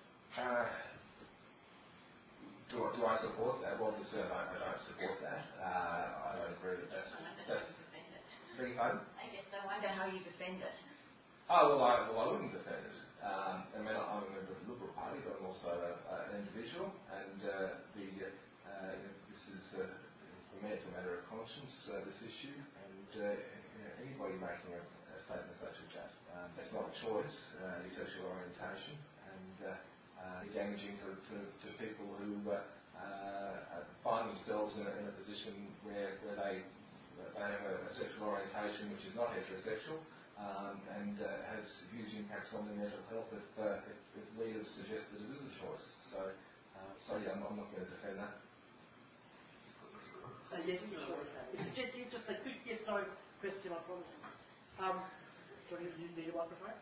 Do I support that? Well, I don't support that. I don't agree that that's. Beg your pardon? I guess I wonder how you defend it. Oh, well, I wouldn't defend it. I mean, I'm a member of the Liberal Party, but I'm also an individual, and this is, for me, it's a matter of conscience, this issue, and anybody making a statement such as that, it's not a choice, your sexual orientation, and it's damaging to people who find themselves in a position where they have a sexual orientation which is not heterosexual, and has huge impacts on their mental health if leaders suggest that it is a choice. So yeah, I'm not going to defend that. Yes, sure. It's just a quick yes/no question, I promise. Do you need a microphone?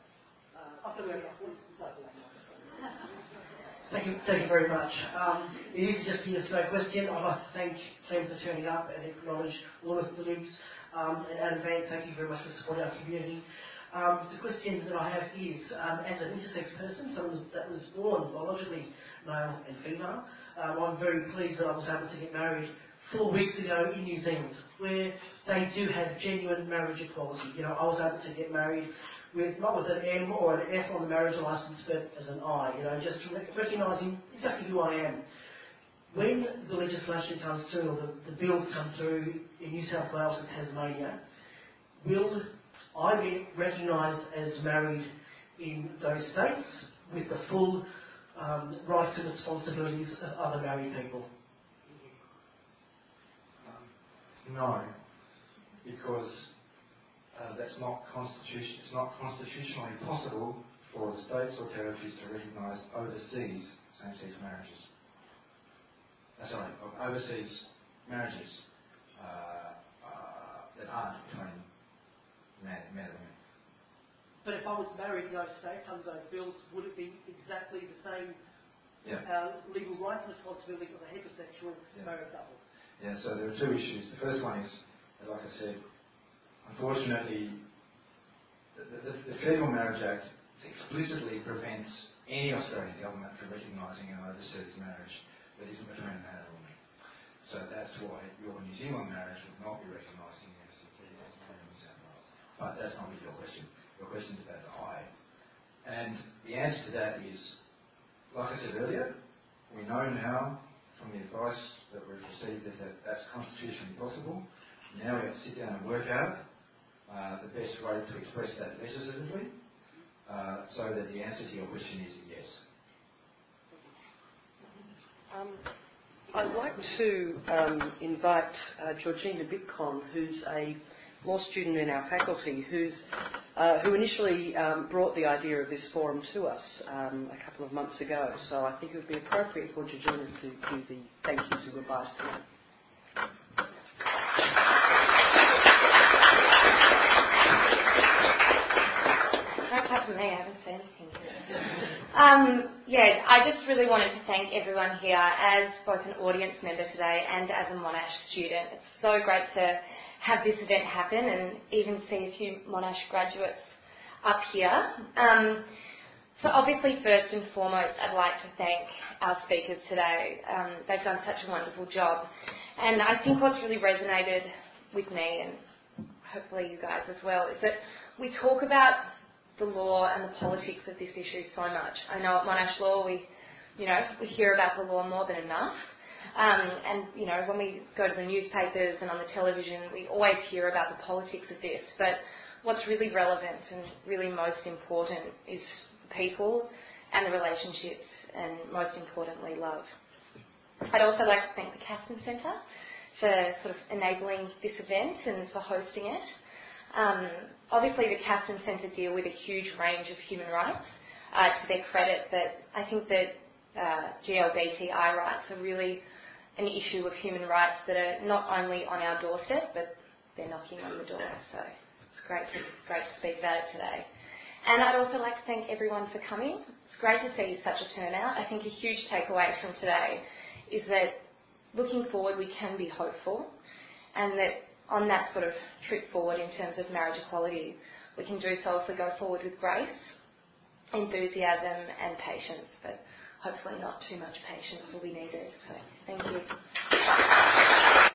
Thank you very much. It is just a yes/no question. I'd like to thank Clem for turning up and acknowledge all of the Libs. And Adam Van, thank you very much for supporting our community. The question that I have is, as an intersex person, someone that was born biologically male and female, I'm very pleased that I was able to get married 4 weeks ago in New Zealand, where they do have genuine marriage equality. I was able to get married not with an M or an F on the marriage licence, but as an I, just recognising exactly who I am. When the legislation comes through, or the bills come through in New South Wales and Tasmania, will I be recognised as married in those states with the full rights and responsibilities of other married people? No, because it's not constitutionally possible for the states or territories to recognise overseas same-sex marriages. Overseas marriages that aren't between man and woman. But if I was married in those states under those bills, would it be exactly the same legal rights and responsibilities of a heterosexual married couple? Yeah, so there are two issues. The first one is, like I said, unfortunately, the Federal Marriage Act explicitly prevents any Australian government from recognising an overseas marriage that isn't between a man and a woman. So that's why your New Zealand marriage would not be recognised in the ACT as married in New South Wales. But that's not really your question. Your question is about the I. And the answer to that is, like I said earlier, we know now from the advice that we've received that that's constitutionally possible. Now we have to sit down and work out the best way to express that legislatively so that the answer to your question is yes. I'd like to invite Georgina Bitcon, who's a law student in our faculty, who initially brought the idea of this forum to us a couple of months ago. So I think it would be appropriate for Georgina to do the thank yous and goodbyes tonight. Don't clap for me, I haven't said anything yet. I just really wanted to thank everyone here as both an audience member today and as a Monash student. It's so great to have this event happen and even see a few Monash graduates up here. So obviously, first and foremost, I'd like to thank our speakers today. They've done such a wonderful job. And I think what's really resonated with me, and hopefully you guys as well, is that we talk about the law and the politics of this issue so much. I know at Monash Law we hear about the law more than enough. And when we go to the newspapers and on the television, we always hear about the politics of this. But what's really relevant and really most important is the people and the relationships, and most importantly, love. I'd also like to thank the Caston Centre for sort of enabling this event and for hosting it. Obviously, the Caston Centre deal with a huge range of human rights, to their credit, but I think that GLBTI rights are really an issue of human rights that are not only on our doorstep, but they're knocking on the door. So it's great to speak about it today. And I'd also like to thank everyone for coming. It's great to see such a turnout. I think a huge takeaway from today is that looking forward, we can be hopeful, and that on that sort of trip forward in terms of marriage equality, we can do so if we go forward with grace, enthusiasm and patience, but hopefully not too much patience will be needed. So thank you.